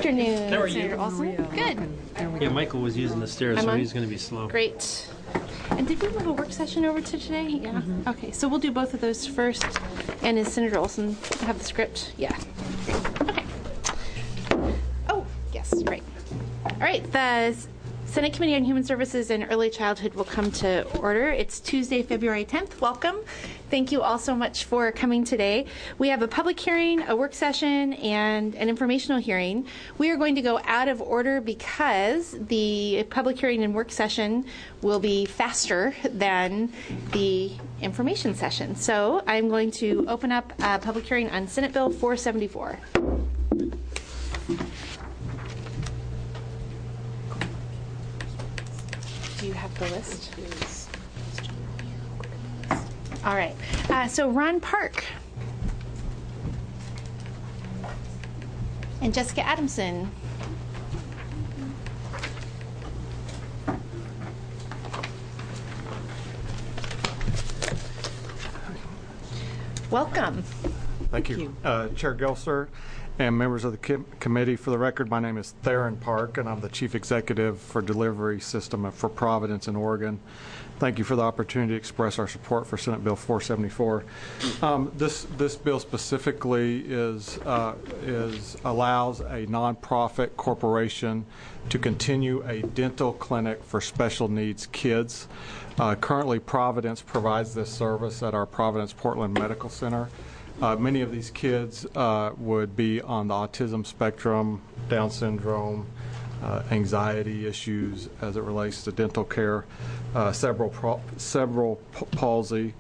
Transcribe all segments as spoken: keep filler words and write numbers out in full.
afternoon, How are you? Senator Olson. Good. Yeah, Michael was using the stairs, I'm so on. he's going to be slow. Great. And did we move a work session over to today? Yeah. Mm-hmm. Okay, so we'll do both of those first. And is Senator Olson have the script? Yeah. Okay. Oh, yes, great. All right, the Senate Committee on Human Services and Early Childhood will come to order. It's Tuesday, February tenth. Welcome. Thank you all so much for coming today. We have a public hearing, a work session, and an informational hearing. We are going to go out of order because the public hearing and work session will be faster than the information session. So I'm going to open up a public hearing on Senate Bill four seventy-four. Do you have the list? All right. Uh, so Ron Park and Jessica Adamson. Welcome. Thank you. Thank you. Uh, Chair Gelser and members of the com committee, for the record, my name is Theron Park, and I'm the Chief Executive for Delivery System for Providence in Oregon. Thank you for the opportunity to express our support for Senate Bill four seventy-four. Um, this this bill specifically is uh, is allows a nonprofit corporation to continue a dental clinic for special needs kids. Uh, currently, Providence provides this service at our Providence Portland Medical Center. Uh, many of these kids uh, would be on the autism spectrum, Down syndrome, uh, anxiety issues as it relates to dental care, uh, cerebral pro cerebral palsy.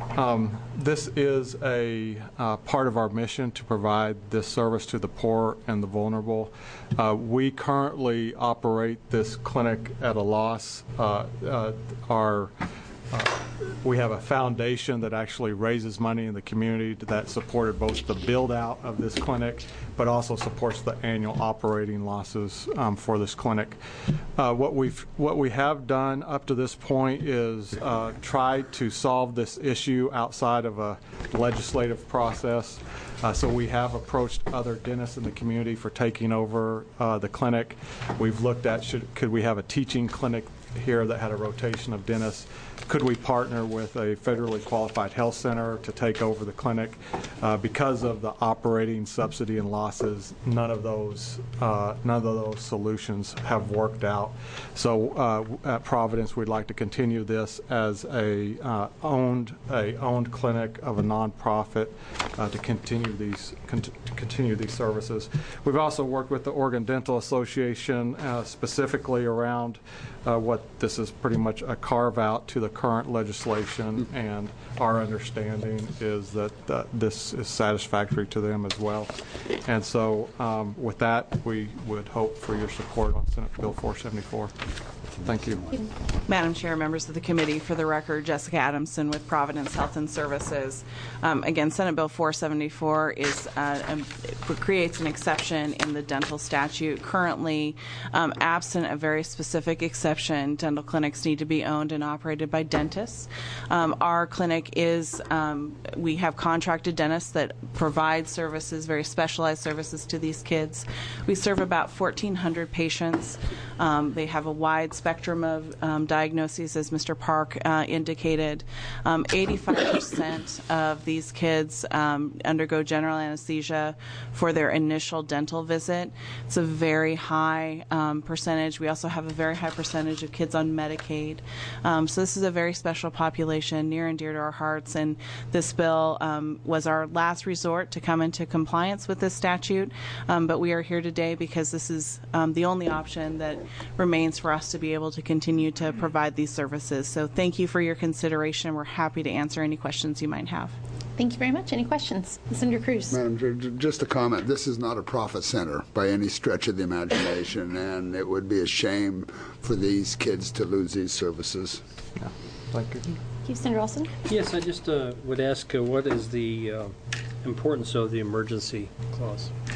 Um, this is a uh, part of our mission to provide this service to the poor and the vulnerable. Uh, we currently operate this clinic at a loss. Uh, uh, our Uh, we have a foundation that actually raises money in the community that supported both the build out of this clinic, but also supports the annual operating losses um, for this clinic. Uh, what we've what we have done up to this point is uh, try to solve this issue outside of a legislative process. Uh, so we have approached other dentists in the community for taking over uh, the clinic. We've looked at should could we have a teaching clinic here that had a rotation of dentists. Could we partner with a federally qualified health center to take over the clinic? Uh, because of the operating subsidy and losses, none of those uh, none of those solutions have worked out. So uh, at Providence, we'd like to continue this as a uh, owned a owned clinic of a nonprofit uh, to continue these con continue these services. We've also worked with the Oregon Dental Association uh, specifically around uh, what this is pretty much a carve out to the current legislation, and our understanding is that uh, this is satisfactory to them as well. And so um, with that, we would hope for your support on Senate Bill four seventy-four. Thank you. Madam Chair, members of the committee, for the record, Jessica Adamson with Providence Health and Services. Um, again, Senate Bill four seventy-four is uh, um, creates an exception in the dental statute. Currently, um, absent a very specific exception, dental clinics need to be owned and operated by dentists. Um, our clinic is, um, we have contracted dentists that provide services, very specialized services to these kids. We serve about fourteen hundred patients. Um, they have a wide spectrum of um, diagnoses, as Mister Park uh, indicated. eighty-five percent um, of these kids um, undergo general anesthesia for their initial dental visit. It's a very high um, percentage. We also have a very high percentage of kids on Medicaid. Um, so this is a very special population, near and dear to our hearts, and this bill um, was our last resort to come into compliance with this statute, um, but we are here today because this is um, the only option that remains for us to be able to continue to provide these services. So thank you for your consideration. We're happy to answer any questions you might have. Thank you very much. Any questions? Senator Cruz. Madam Chair, just a comment. This is not a profit center by any stretch of the imagination, and it would be a shame for these kids to lose these services. Yeah. Thank you. Thank you, Senator Olson. Yes, I just uh, would ask uh, what is the uh, importance of the emergency clause?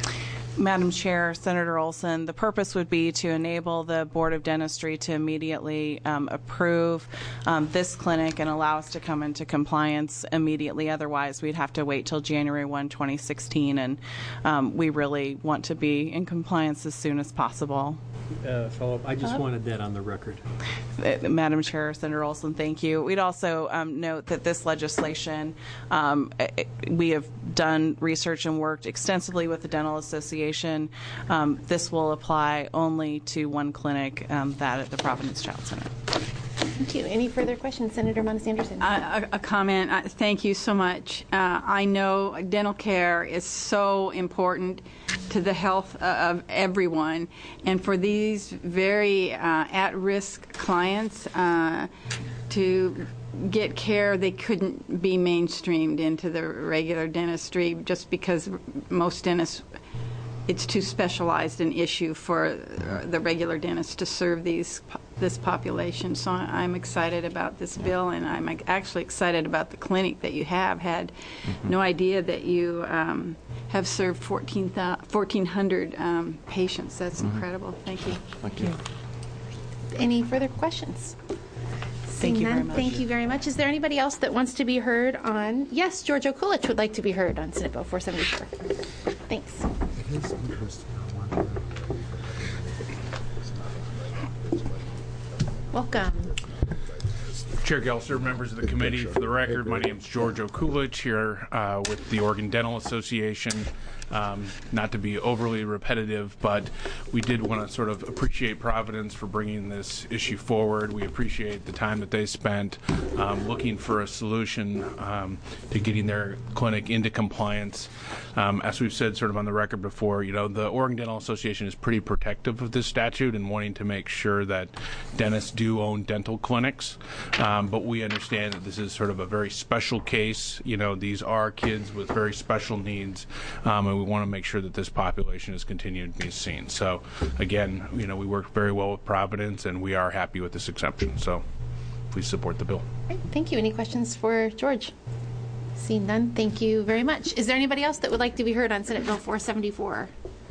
Madam Chair, Senator Olson, the purpose would be to enable the Board of Dentistry to immediately um, approve um, this clinic and allow us to come into compliance immediately. Otherwise, we'd have to wait till January first, twenty sixteen, and um, we really want to be in compliance as soon as possible. Uh, follow up. I just wanted that on the record. Uh, Madam Chair, Senator Olson, thank you. We'd also um, note that this legislation, um, it, we have done research and worked extensively with the Dental Association. Um, this will apply only to one clinic, um, that at the Providence Child Center. Thank you. Any further questions, Senator Monis Anderson? Uh, a, a comment. Uh, thank you so much. Uh, I know dental care is so important to the health uh, of everyone, and for these very uh, at-risk clients uh, to get care, they couldn't be mainstreamed into the regular dentistry just because most dentists, it's too specialized an issue for the regular dentist to serve these this population. So I'm excited about this bill, and I'm actually excited about the clinic that you have. Had mm-hmm. no idea that you um, have served fourteen hundred um, patients. That's mm-hmm. incredible. Thank you. Thank you. Any further questions? Thank you very much. Thank you very much. Is there anybody else that wants to be heard on? Yes, George Okulich would like to be heard on Senate Bill four seventy-four. Thanks. Welcome. Chair Gelser, members of the committee, for the record, my name is George Okulich here uh, with the Oregon Dental Association. Um, not to be overly repetitive, but we did want to sort of appreciate Providence for bringing this issue forward. We appreciate the time that they spent um, looking for a solution um, to getting their clinic into compliance. Um, as we've said sort of on the record before, you know, the Oregon Dental Association is pretty protective of this statute and wanting to make sure that dentists do own dental clinics. Um, but we understand that this is sort of a very special case. You know, these are kids with very special needs, um, and we want to make sure that this population is continuing to be seen. So, again, you know, we work very well with Providence, and we are happy with this exception. So, please support the bill. Great. Thank you. Any questions for George? Seeing none, thank you very much. Is there anybody else that would like to be heard on Senate Bill four seventy-four?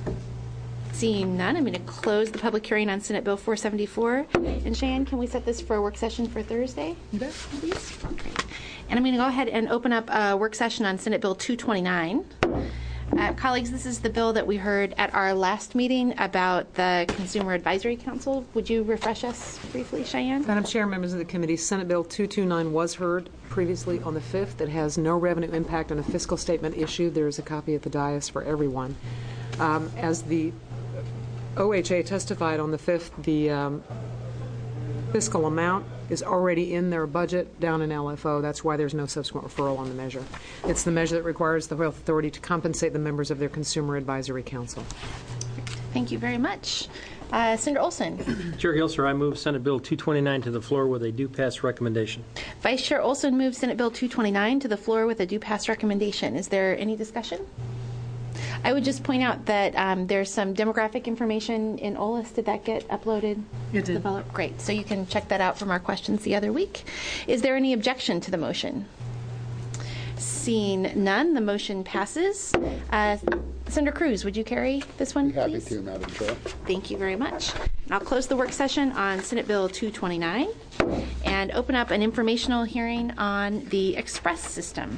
Seeing none, I'm going to close the public hearing on Senate Bill four seventy-four. And Cheyenne, can we set this for a work session for Thursday? Yes. Please. Great. And I'm going to go ahead and open up a work session on Senate Bill two twenty-nine. Uh, colleagues, this is the bill that we heard at our last meeting about the Consumer Advisory Council. Would you refresh us briefly, Cheyenne? Madam Chair, members of the committee, Senate Bill two twenty-nine was heard previously on the fifth. It has no revenue impact on a fiscal statement issued. There is a copy at the dais for everyone. Um, as the O H A testified on the fifth, the um, fiscal amount is already in their budget down in L F O. That's why there's no subsequent referral on the measure. It's the measure that requires the Health Authority to compensate the members of their Consumer Advisory Council. Thank you very much. Uh, Senator Olson. Chair Gelser, I move Senate Bill two twenty-nine to the floor with a due pass recommendation. Vice Chair Olson moves Senate Bill two twenty-nine to the floor with a due pass recommendation. Is there any discussion? I would just point out that um, there's some demographic information in O L A S. Did that get uploaded? It did. Developed? Great. So you can check that out from our questions the other week. Is there any objection to the motion? Seeing none, the motion passes. Uh, Senator Cruz, would you carry this one, Be happy please? to, Madam Chair. Thank you very much. And I'll close the work session on Senate Bill two twenty-nine and open up an informational hearing on the Express system.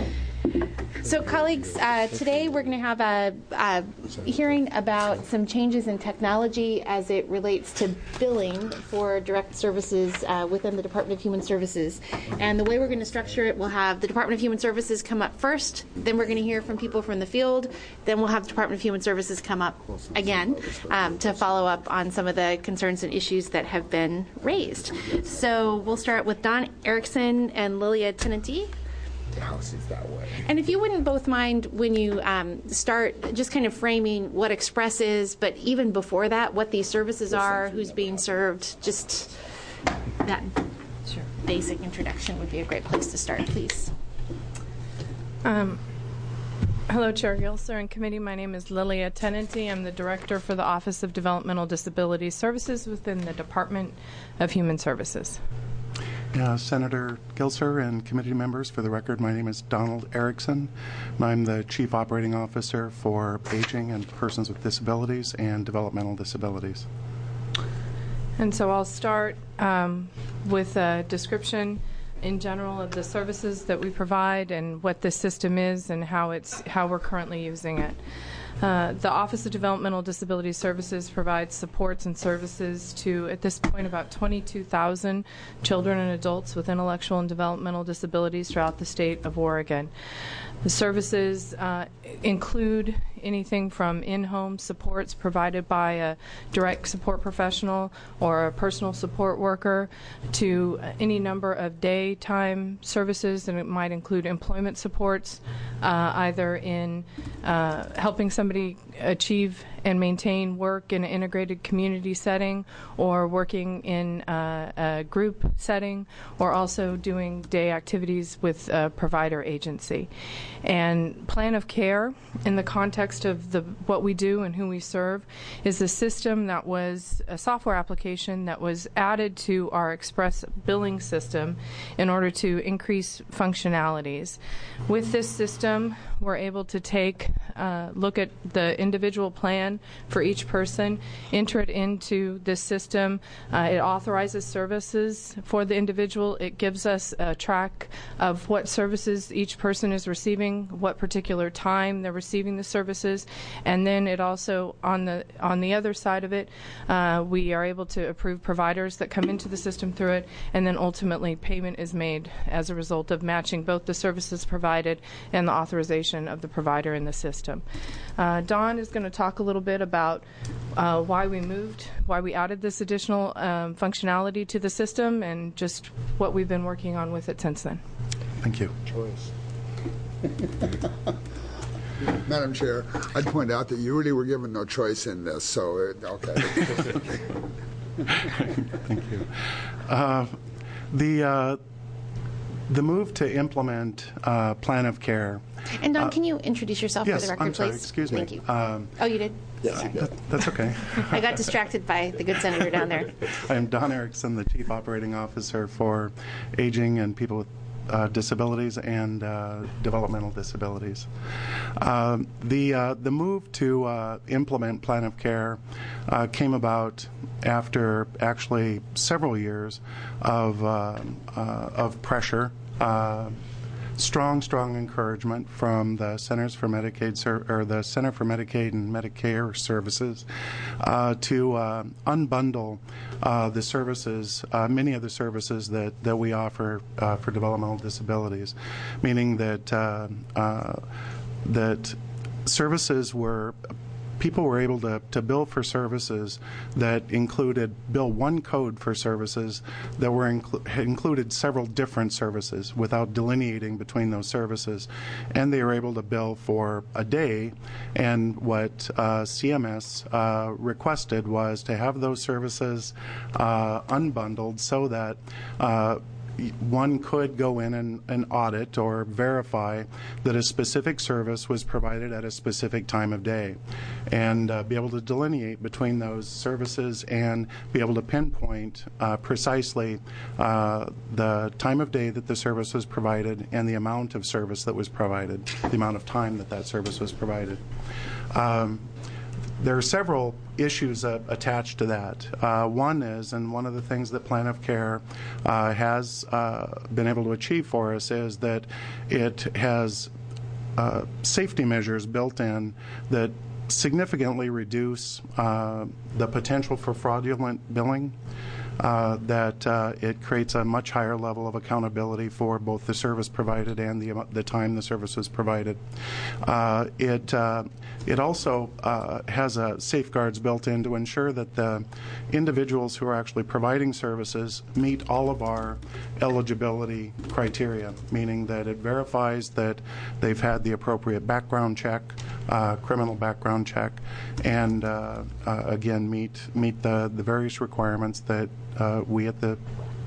So, colleagues, uh, today we're going to have a, a hearing about some changes in technology as it relates to billing for direct services uh, within the Department of Human Services. And the way we're going to structure it, we'll have the Department of Human Services come up first, then we're going to hear from people from the field, then we'll have the Department of Human Services come up again um, to follow up on some of the concerns and issues that have been raised. So we'll start with Don Erickson and Lilia Tenenty. The house is that way. And if you wouldn't both mind when you um, start just kind of framing what Express is, but even before that, what these services are, who's being served, just that sure. basic introduction would be a great place to start, please. Um, hello, Chair Gelser and committee. My name is Lilia Tenenty. I'm the Director for the Office of Developmental Disability Services within the Department of Human Services. Uh, Senator Gilser and committee members, for the record, my name is Donald Erickson, and I'm the Chief Operating Officer for Aging and Persons with Disabilities and Developmental Disabilities. And so I'll start um, with a description in general of the services that we provide and what this system is and how it's how we're currently using it. Uh, the Office of Developmental Disability Services provides supports and services to, at this point, about twenty-two thousand children and adults with intellectual and developmental disabilities throughout the state of Oregon. The services uh, include anything from in-home supports provided by a direct support professional or a personal support worker to any number of daytime services, and it might include employment supports, uh, either in uh, helping somebody achieve and maintain work in an integrated community setting, or working in uh, a group setting, or also doing day activities with a provider agency. And plan of care, in the context of the what we do and who we serve, is a system that was a software application that was added to our express billing system in order to increase functionalities. With this system, we're able to take uh, look at the individual plan for each person, enter it into this system. Uh, it authorizes services for the individual. It gives us a track of what services each person is receiving, what particular time they're receiving the services, and then it also, on the on the other side of it, uh, we are able to approve providers that come into the system through it, and then ultimately payment is made as a result of matching both the services provided and the authorization of the provider in the system. Uh, Dawn is going to talk a little bit about uh, why we moved, why we added this additional um, functionality to the system, and just what we've been working on with it since then. Thank you. Choice. Madam Chair, I'd point out that you really were given no choice in this, so it, okay. Thank you. Uh, the uh, the move to implement uh, plan of care. And Don, uh, can you introduce yourself yes, for the record, I'm sorry, please? excuse me. Thank you. Um, oh, you did? Yes. that, that's okay. I got distracted by the good senator down there. I am Don Erickson, the Chief Operating Officer for Aging and People with Uh, disabilities and uh, developmental disabilities. Um, the uh, the move to uh, implement plan of care uh, came about after actually several years of uh, uh, of pressure. Uh, Strong, strong encouragement from the Centers for Medicaid Ser- or the Center for Medicaid and Medicare Services uh, to uh, unbundle uh, the services, uh, many of the services that, that we offer uh, for developmental disabilities, meaning that uh, uh, that services were. People were able to, to bill for services that included, bill one code for services that were inclu- included several different services without delineating between those services. And they were able to bill for a day. And what uh, C M S uh, requested was to have those services uh, unbundled so that uh, one could go in and, and audit or verify that a specific service was provided at a specific time of day, and uh, be able to delineate between those services and be able to pinpoint uh, precisely uh, the time of day that the service was provided and the amount of service that was provided, the amount of time that that service was provided. Um, There are several issues uh, attached to that. Uh, one is, and one of the things that Plan of Care uh, has uh, been able to achieve for us, is that it has uh, safety measures built in that significantly reduce uh, the potential for fraudulent billing. Uh, that uh, it creates a much higher level of accountability for both the service provided and the the time the service was provided. Uh, it uh, it also uh, has uh, safeguards built in to ensure that the individuals who are actually providing services meet all of our eligibility criteria, meaning that it verifies that they've had the appropriate background check, uh, criminal background check, and uh, uh, again meet meet the the various requirements that Uh, we at the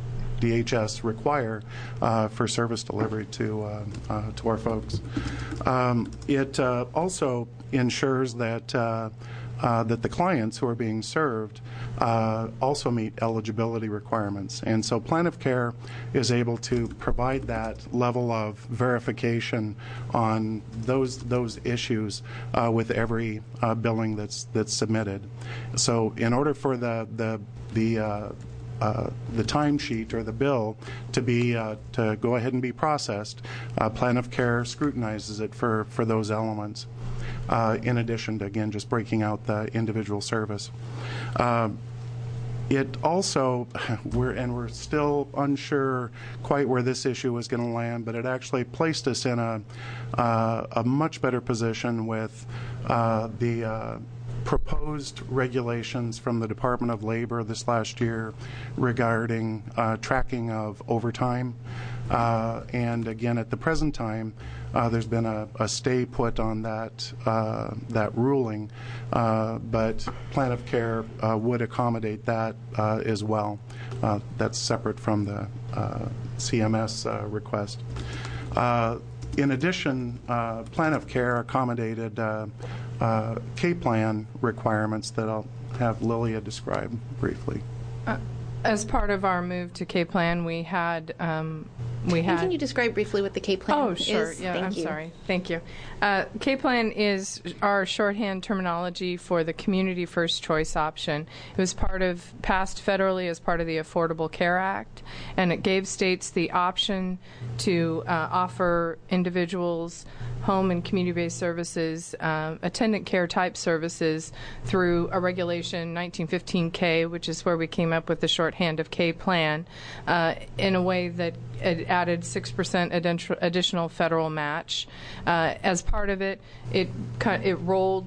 D H S require uh, for service delivery to uh, uh, to our folks. Um, it uh, also ensures that uh, uh, that the clients who are being served uh, also meet eligibility requirements. And so Plan of Care is able to provide that level of verification on those those issues uh, with every uh, billing that's that's submitted. So in order for the the the uh, Uh, the timesheet or the bill to be uh, to go ahead and be processed, uh, Plan of Care scrutinizes it for for those elements. Uh, in addition to again just breaking out the individual service, uh, it also we're and we're still unsure quite where this issue is going to land, but it actually placed us in a uh, a much better position with uh, the. Uh, proposed regulations from the Department of Labor this last year regarding uh, tracking of overtime. Uh, and again, at the present time, uh, there's been a, a stay put on that uh, that ruling, uh, but Plan of Care uh, would accommodate that uh, as well. Uh, that's separate from the uh, C M S uh, request. Uh, in addition, uh, Plan of Care accommodated uh, Uh, K-Plan requirements that I'll have Lilia describe briefly. Uh, as part of our move to K-Plan, we had um, we had. Can you describe briefly what the K-Plan oh, is? Oh, sure. Yeah, Thank I'm you. sorry. Thank you. Uh, K-Plan is our shorthand terminology for the Community First Choice option. It was part of passed federally as part of the Affordable Care Act, and it gave states the option to uh, offer individuals home and community-based services, uh, attendant care type services through a regulation nineteen fifteen K, which is where we came up with the shorthand of K-Plan, uh, in a way that it added six percent additional federal match. Uh, as part of it, it it rolled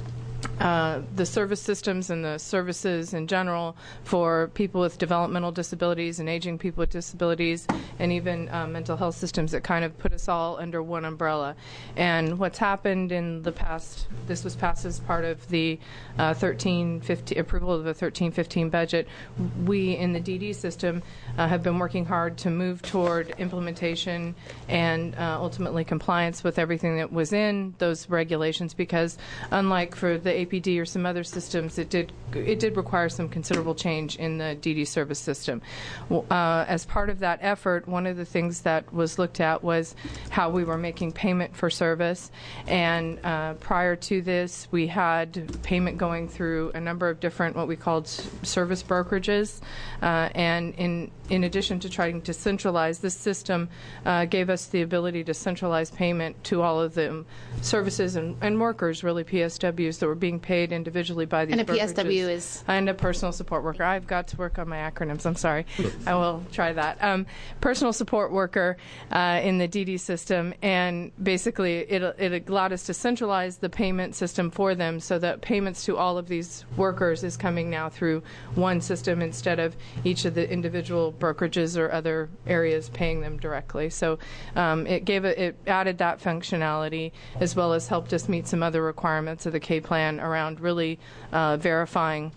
Uh, the service systems and the services in general for people with developmental disabilities and aging people with disabilities, and even uh, mental health systems that kind of put us all under one umbrella. And what's happened in the past, this was passed as part of the uh, thirteen fifteen approval of the thirteen fifteen budget. We in the D D system uh, have been working hard to move toward implementation and uh, ultimately compliance with everything that was in those regulations, because unlike for the A P D or some other systems, it did it did require some considerable change in the D D service system. Uh, as part of that effort, one of the things that was looked at was how we were making payment for service. And uh, prior to this, we had payment going through a number of different what we called service brokerages. Uh, and in in addition to trying to centralize, this system uh, gave us the ability to centralize payment to all of the services and, and workers, really P S Ws, that were being paid individually by these and a brokerages. P S W is? And a personal support worker. I've got to work on my acronyms. I'm sorry. I will try that. Um, personal support worker uh, in the D D system, and basically it, it allowed us to centralize the payment system for them so that payments to all of these workers is coming now through one system instead of each of the individual brokerages or other areas paying them directly. So um, it gave a, it added that functionality, as well as helped us meet some other requirements of the K-Plan around really uh, verifying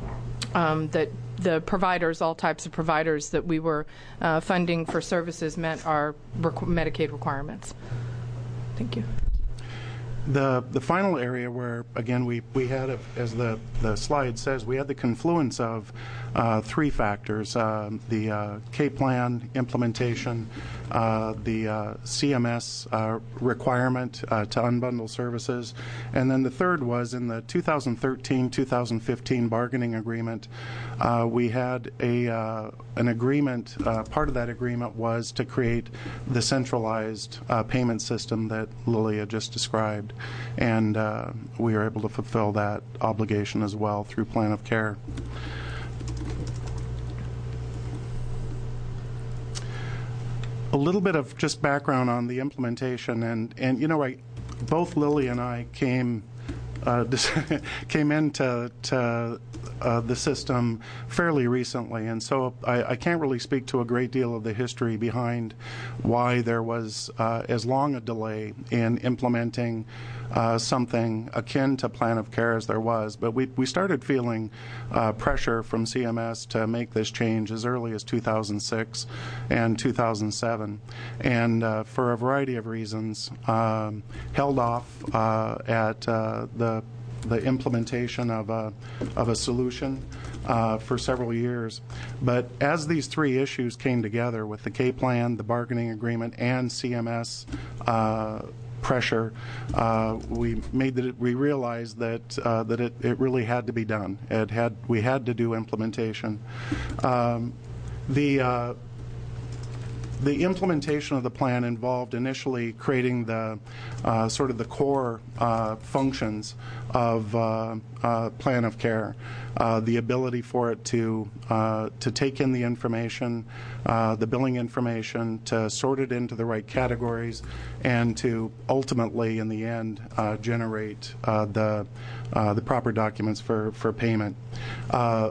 um, that the providers, all types of providers that we were uh, funding for services met our requ- Medicaid requirements. Thank you. The the final area where, again, we, we had, a, as the, the slide says, we had the confluence of uh, three factors, uh, the uh, K-Plan implementation, uh, the uh, C M S uh, requirement uh, to unbundle services, and then the third was in the two thousand thirteen two thousand fifteen bargaining agreement, uh, we had a uh, an agreement, uh, part of that agreement was to create the centralized uh, payment system that Lilia just described. And uh, we are able to fulfill that obligation as well through Plan of Care. A little bit of just background on the implementation, and, and you know, I, both Lily and I came uh, came into to, uh, the system fairly recently, and so I, I can't really speak to a great deal of the history behind why there was uh, as long a delay in implementing uh, something akin to Plan of Care as there was. But we, we started feeling uh, pressure from C M S to make this change as early as two thousand six and two thousand seven, and uh, for a variety of reasons um, held off uh, at uh, the the implementation of a of a solution uh, for several years. But as these three issues came together with the K plan, the bargaining agreement, and C M S uh, pressure, uh, we made that we realized that uh, that it, it really had to be done. It had we had to do implementation. Um, the uh, The implementation of the plan involved initially creating the uh, sort of the core uh, functions of uh, uh, plan of care, uh, the ability for it to uh, to take in the information, uh, the billing information, to sort it into the right categories, and to ultimately, in the end, uh, generate uh, the uh, the proper documents for for payment. Uh,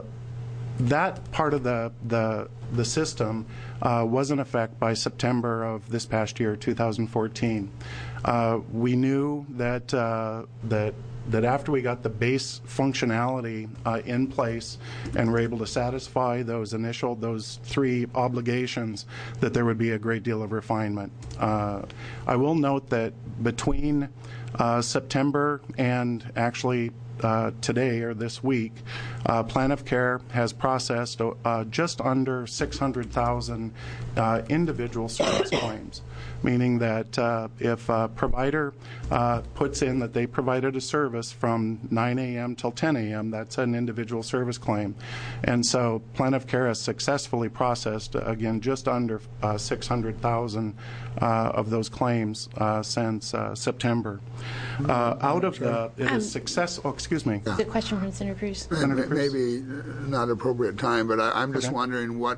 that part of the the the system uh, was in effect by September of this past year, two thousand fourteen. Uh, we knew that uh, that that after we got the base functionality uh, in place and were able to satisfy those initial, those three obligations, that there would be a great deal of refinement. Uh, I will note that between uh, September and actually Uh, today or this week, uh, Plan of Care has processed uh, just under six hundred thousand uh, individual service claims, meaning that uh, if a provider uh, puts in that they provided a service from nine a m till ten a m, that's an individual service claim. And so Plan of Care has successfully processed, uh, again, just under uh, six hundred thousand uh, of those claims uh, since uh, September. Uh, out of the, it is success, oh, excuse me. The question from Senator Cruz. Senator Cruz. Maybe not appropriate time, but I, I'm just Okay. wondering what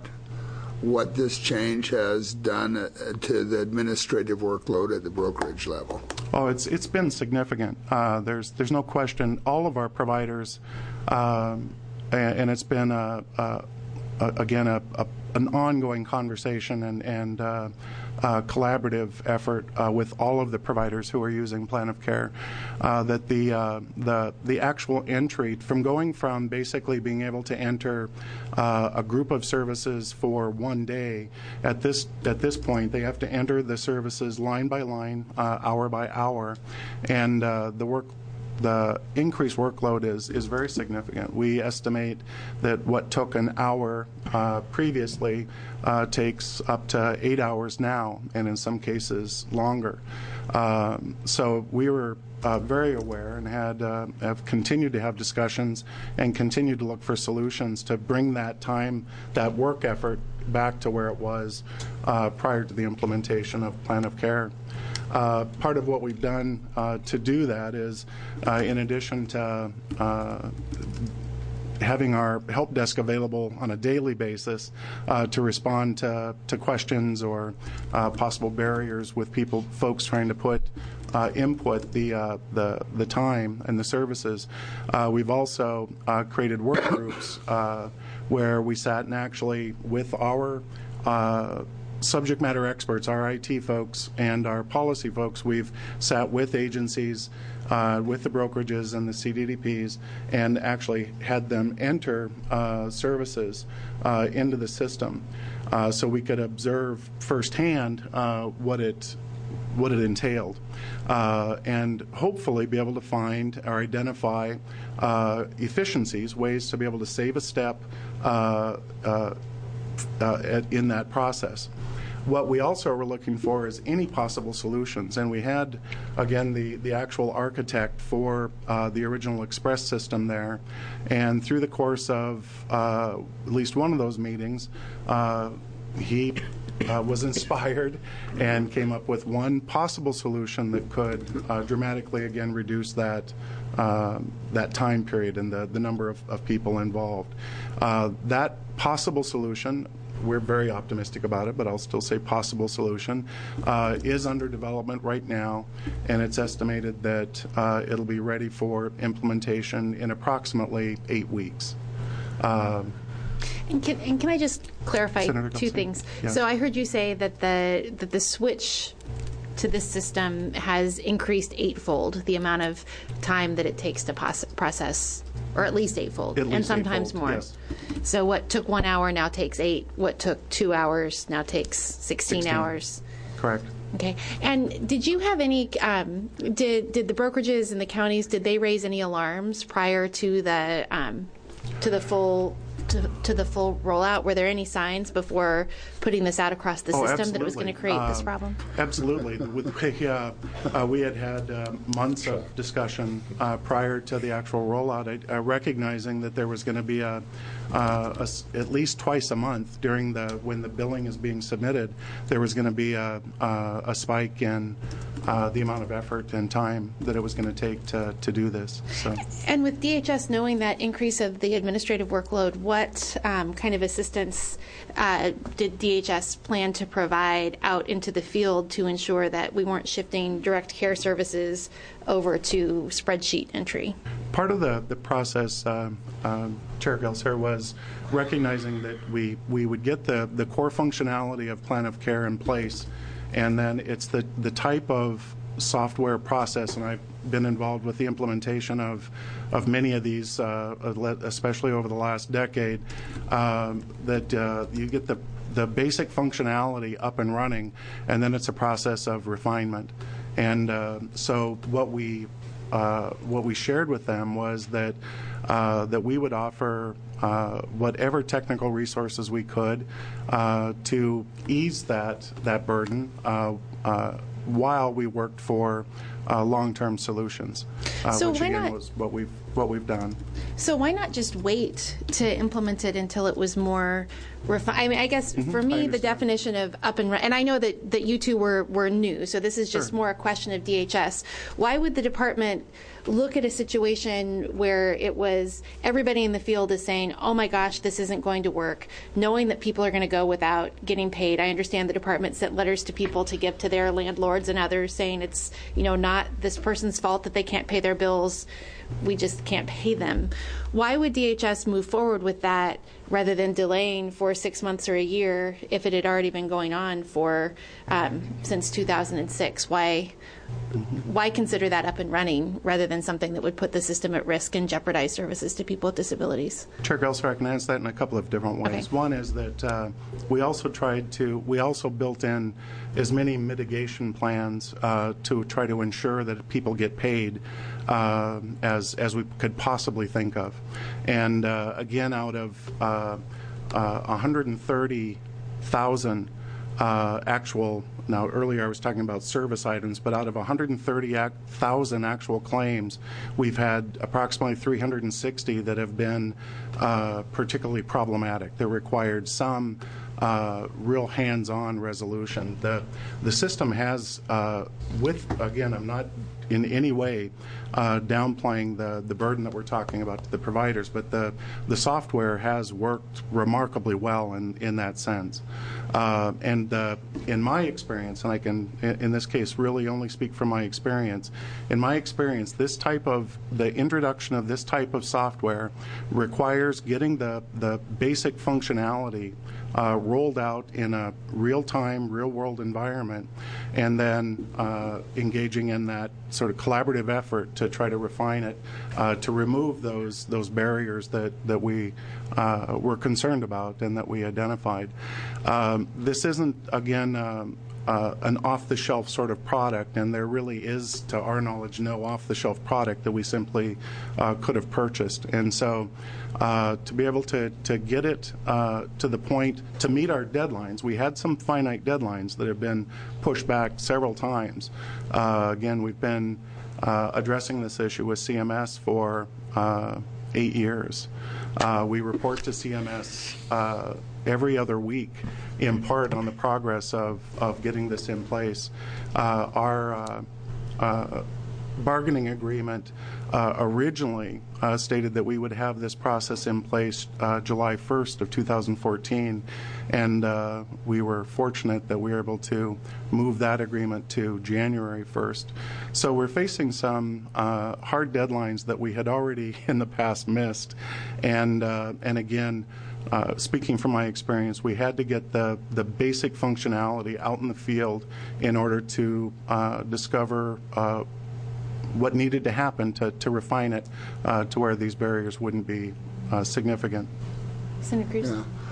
what this change has done uh, to the administrative workload at the brokerage level. Oh, it's it's been significant. Uh, there's there's no question. All of our providers, um, and, and it's been a, a, a, again a, a, an ongoing conversation and and uh, uh, collaborative effort uh, with all of the providers who are using Plan of Care. Uh, that the uh, the the actual entry from going from basically being able to enter uh, a group of services for one day, at this at this point they have to enter the services line by line, uh, hour by hour, and uh, the work. The increased workload is, is very significant. We estimate that what took an hour uh, previously uh, takes up to eight hours now, and in some cases longer. Um, so we were uh, very aware and had uh, have continued to have discussions and continued to look for solutions to bring that time, that work effort, back to where it was uh, prior to the implementation of Plan of Care. Uh, part of what we've done uh, to do that is, uh, in addition to uh, having our help desk available on a daily basis uh, to respond to, to questions or uh, possible barriers with people, folks trying to put uh, input the, uh, the the time and the services, uh, we've also uh, created work groups uh, where we sat and actually with our uh, subject matter experts, our I T folks and our policy folks, we've sat with agencies, uh, with the brokerages and the C D D Ps, and actually had them enter uh, services uh, into the system, uh, so we could observe firsthand uh, what it what it entailed, uh, and hopefully be able to find or identify uh, efficiencies, ways to be able to save a step uh, uh, uh, in that process. What we also were looking for is any possible solutions, and we had, again, the, the actual architect for uh, the original Express system there, and through the course of uh, at least one of those meetings, uh, he uh, was inspired and came up with one possible solution that could uh, dramatically, again, reduce that uh, that time period and the, the number of, of people involved. Uh, that possible solution, we're very optimistic about it, but I'll still say possible solution, uh, is under development right now, and it's estimated that uh, it'll be ready for implementation in approximately eight weeks. Um, And can, and can I just clarify Senator two Gilson? things? Yes. So I heard you say that the that the switch to this system has increased eightfold the amount of time that it takes to pos- process, or at least eightfold, At and least sometimes eightfold, more. yes. So what took one hour now takes eight. What took two hours now takes sixteen, sixteen. hours. Correct. Okay. And did you have any, um, did did the brokerages and the counties, did they raise any alarms prior to the um, to the full to, to the full rollout? Were there any signs before putting this out across the Oh, system that it was going to create absolutely. this Um, problem? Absolutely. With, we, uh, uh, we had had uh, months of discussion uh, prior to the actual rollout, uh, recognizing that there was going to be a, uh, a s- at least twice a month during the when the billing is being submitted, there was going to be a, a, a spike in uh, the amount of effort and time that it was going to take to, to do this. So. And with D H S knowing that increase of the administrative workload, what um, kind of assistance uh, did D H S plan to provide out into the field to ensure that we weren't shifting direct care services over to spreadsheet entry? Part of the, the process, uh, uh, Chair Gelser, was recognizing that we, we would get the, the core functionality of plan of care in place, and then it's the, the type of software process, and I've been involved with the implementation of, of many of these, uh, especially over the last decade, um, that uh, you get the, the basic functionality up and running, and then it's a process of refinement. And uh, so what we uh, what we shared with them was that uh, that we would offer uh, whatever technical resources we could uh, to ease that that burden uh, uh, while we worked for uh, long-term solutions, uh, So which why again not- was what we've what we've done. So why not just wait to implement it until it was more refined? I mean, I guess for I me, the understand. definition of up and running, and I know that, that you two were, were new, so this is just Sure. more a question of D H S. Why would the department look at a situation where it was everybody in the field is saying, oh my gosh, this isn't going to work, knowing that people are going to go without getting paid? I understand the department sent letters to people to give to their landlords and others saying it's, you know, not this person's fault that they can't pay their bills. We just can't pay them. Why would D H S move forward with that rather than delaying for six months or a year if it had already been going on for um, since two thousand six? Why, why consider that up and running rather than something that would put the system at risk and jeopardize services to people with disabilities? Chair Gelser, I can answer that in a couple of different ways. Okay. One is that uh, we also tried to, we also built in as many mitigation plans uh, to try to ensure that people get paid uh, as as we could possibly think of. And uh, again, out of uh, uh, one hundred thirty thousand uh, actual, now earlier I was talking about service items, but out of one hundred thirty thousand actual claims, we've had approximately three hundred sixty that have been uh, particularly problematic. That required some uh, real hands-on resolution. The, the system has, uh, with, again, I'm not in any way uh, downplaying the, the burden that we're talking about to the providers, but the, the software has worked remarkably well in, in that sense. Uh, and uh, in my experience, and I can, in this case, really only speak from my experience, in my experience, this type of, the introduction of this type of software requires getting the, the basic functionality uh, rolled out in a real-time, real-world environment, and then uh, engaging in that sort of collaborative effort to try to refine it, uh, to remove those those barriers that that we uh, were concerned about and that we identified. Um, this isn't, again, um, uh, an off-the-shelf sort of product, and there really is, to our knowledge, no off-the-shelf product that we simply uh, could have purchased. And so uh, to be able to, to get it uh, to the point to meet our deadlines, we had some finite deadlines that have been pushed back several times. Uh, again, we've been uh, addressing this issue with C M S for uh, eight years. Uh, we report to C M S uh, every other week, in part on the progress of, of getting this in place. Uh, our uh, uh, bargaining agreement uh, originally uh, stated that we would have this process in place uh, July first of two thousand fourteen, and uh, we were fortunate that we were able to move that agreement to January first. So we're facing some uh, hard deadlines that we had already in the past missed, and uh, and again, Uh, speaking from my experience, we had to get the, the basic functionality out in the field in order to uh, discover uh, what needed to happen to, to refine it uh, to where these barriers wouldn't be uh, significant. Senator Cruz? Yeah.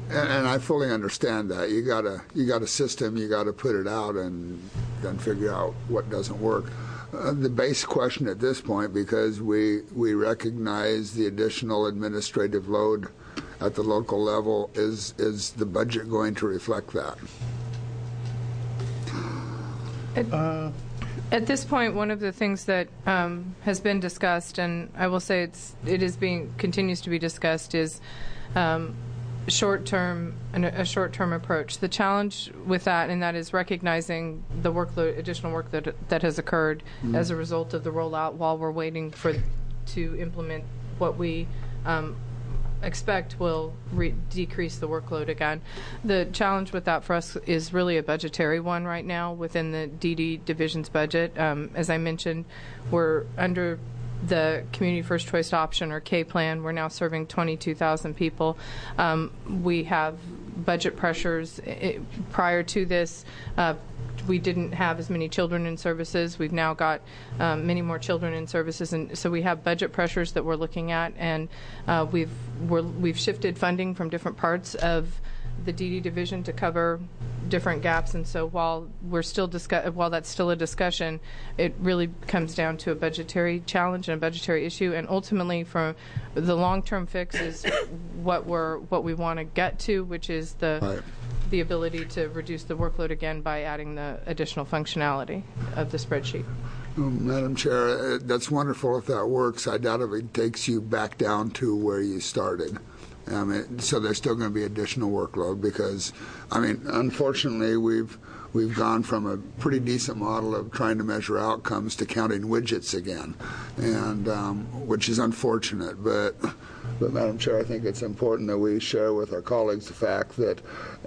and, and I fully understand that. You got a you got a system, you got to put it out and then figure out what doesn't work. Uh, the base question at this point, because we we recognize the additional administrative load at the local level, is is the budget going to reflect that? Uh, At this point, one of the things that um, has been discussed, and I will say it's it is being continues to be discussed, is um, short-term an, a short-term approach. The challenge with that, and that is recognizing the workload, additional work that that has occurred mm-hmm. as a result of the rollout, while we're waiting for to implement what we um, expect will re- decrease the workload again. The challenge with that for us is really a budgetary one right now within the D D division's budget. Um, as I mentioned, we're under the Community First Choice Option, or K plan. We're now serving twenty-two thousand people. Um, we have budget pressures. It, prior to this, uh, we didn't have as many children in services. We've now got um, many more children in services, and so we have budget pressures that we're looking at, and uh, we've we're, we've shifted funding from different parts of the D D division to cover different gaps. And so while we're still discuss while that's still a discussion, it really comes down to a budgetary challenge and a budgetary issue. And ultimately, for the long-term fix is what we're what we want to get to, which is the right. the ability to reduce the workload again by adding the additional functionality of the spreadsheet. Well, Madam Chair, that's wonderful if that works. I doubt if it takes you back down to where you started. I mean, so there's still going to be additional workload because, I mean, unfortunately, we've we've gone from a pretty decent model of trying to measure outcomes to counting widgets again, and um, which is unfortunate. But, but Madam Chair, I think it's important that we share with our colleagues the fact that,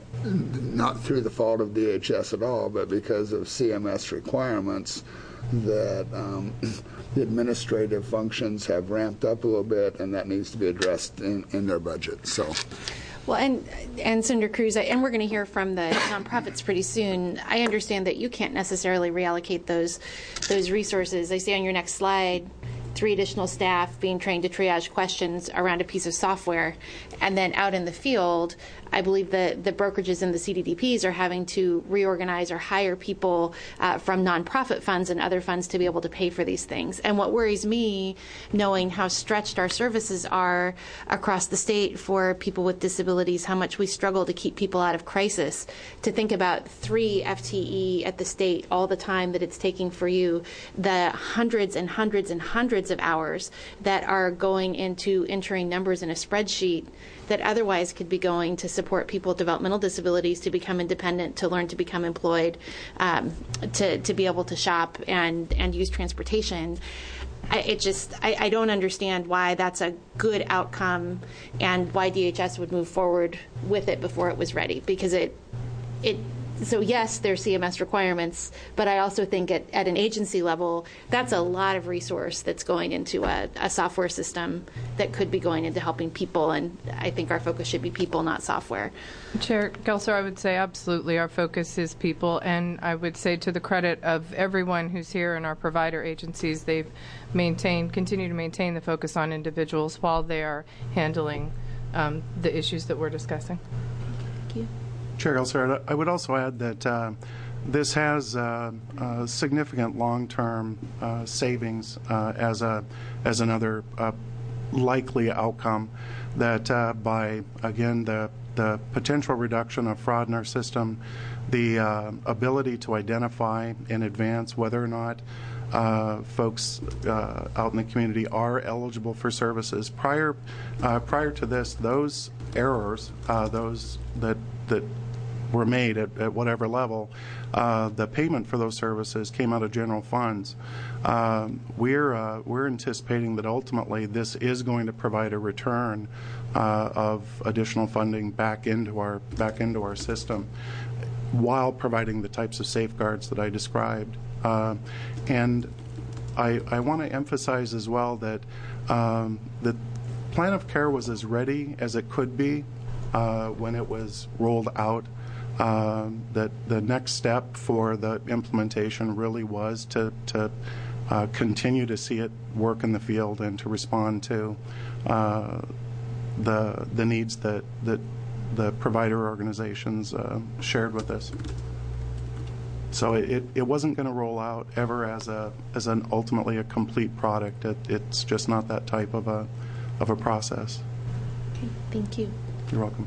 not through the fault of D H S at all, but because of C M S requirements, that um, the administrative functions have ramped up a little bit, and that needs to be addressed in, in their budget. So, well, and and Senator Cruz, and we're going to hear from the nonprofits pretty soon. I understand that you can't necessarily reallocate those those resources. I see on your next slide three additional staff being trained to triage questions around a piece of software, and then out in the field, I believe the, the brokerages and the C D D Ps are having to reorganize or hire people uh, from nonprofit funds and other funds to be able to pay for these things. And what worries me, knowing how stretched our services are across the state for people with disabilities, how much we struggle to keep people out of crisis, to think about three F T E at the state all the time that it's taking for you, the hundreds and hundreds and hundreds of hours that are going into entering numbers in a spreadsheet that otherwise could be going to support people with developmental disabilities to become independent, to learn to become employed, um, to, to be able to shop and, and use transportation. I, it just, I, I don't understand why that's a good outcome and why D H S would move forward with it before it was ready, because it, it, so yes, there's C M S requirements, but I also think at, at an agency level, that's a lot of resource that's going into a, a software system that could be going into helping people, and I think our focus should be people, not software. Chair Gelser, I would say absolutely our focus is people, and I would say to the credit of everyone who's here in our provider agencies, they've maintained, continue to maintain the focus on individuals while they are handling um, the issues that we're discussing. Thank you. Chair Gelser, I would also add that uh, this has uh, uh, significant long-term uh, savings uh, as a as another uh, likely outcome. That uh, by again the the potential reduction of fraud in our system, the uh, ability to identify in advance whether or not uh, folks uh, out in the community are eligible for services. Prior uh, prior to this, those errors, uh, those that that were made at, at whatever level, uh, the payment for those services came out of general funds. Um, we're uh, we're anticipating that ultimately this is going to provide a return uh, of additional funding back into our back into our system, while providing the types of safeguards that I described. Uh, and I, I want to emphasize as well that um, the plan of care was as ready as it could be uh, when it was rolled out. Um, that the next step for the implementation really was to, to uh, continue to see it work in the field and to respond to uh, the the needs that that the provider organizations uh, shared with us. So it, it wasn't going to roll out ever as a as an ultimately a complete product. It, it's just not that type of a of a process. Okay, thank you. You're welcome.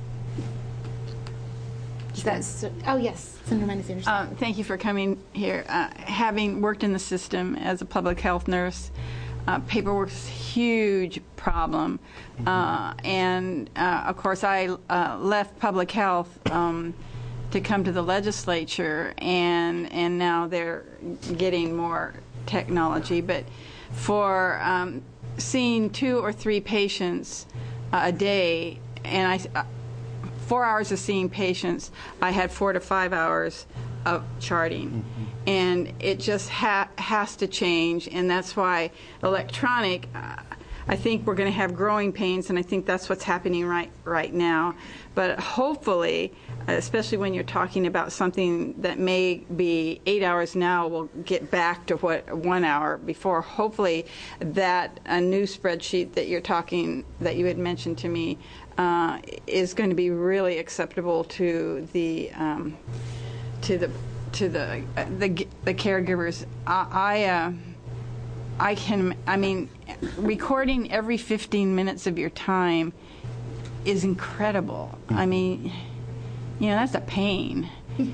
Is that so, oh yes, Senator Mendes Anderson. Uh, thank you for coming here. Uh, having worked in the system as a public health nurse, uh, paperwork's a huge problem, uh, and uh, of course I uh, left public health um, to come to the legislature, and and now they're getting more technology. But for um, seeing two or three patients uh, a day, and I. Uh, Four hours of seeing patients, I had four to five hours of charting. Mm-hmm. And it just ha- has to change, and that's why electronic, uh, I think we're going to have growing pains, and I think that's what's happening right right now. But hopefully, especially when you're talking about something that may be eight hours now, we'll get back to what one hour before. Hopefully, that a new spreadsheet that you're talking, that you had mentioned to me, uh, is going to be really acceptable to the um, to the to the uh, the the caregivers. I. I uh, I can, I mean, recording every fifteen minutes of your time is incredible. I mean, you know, that's a pain.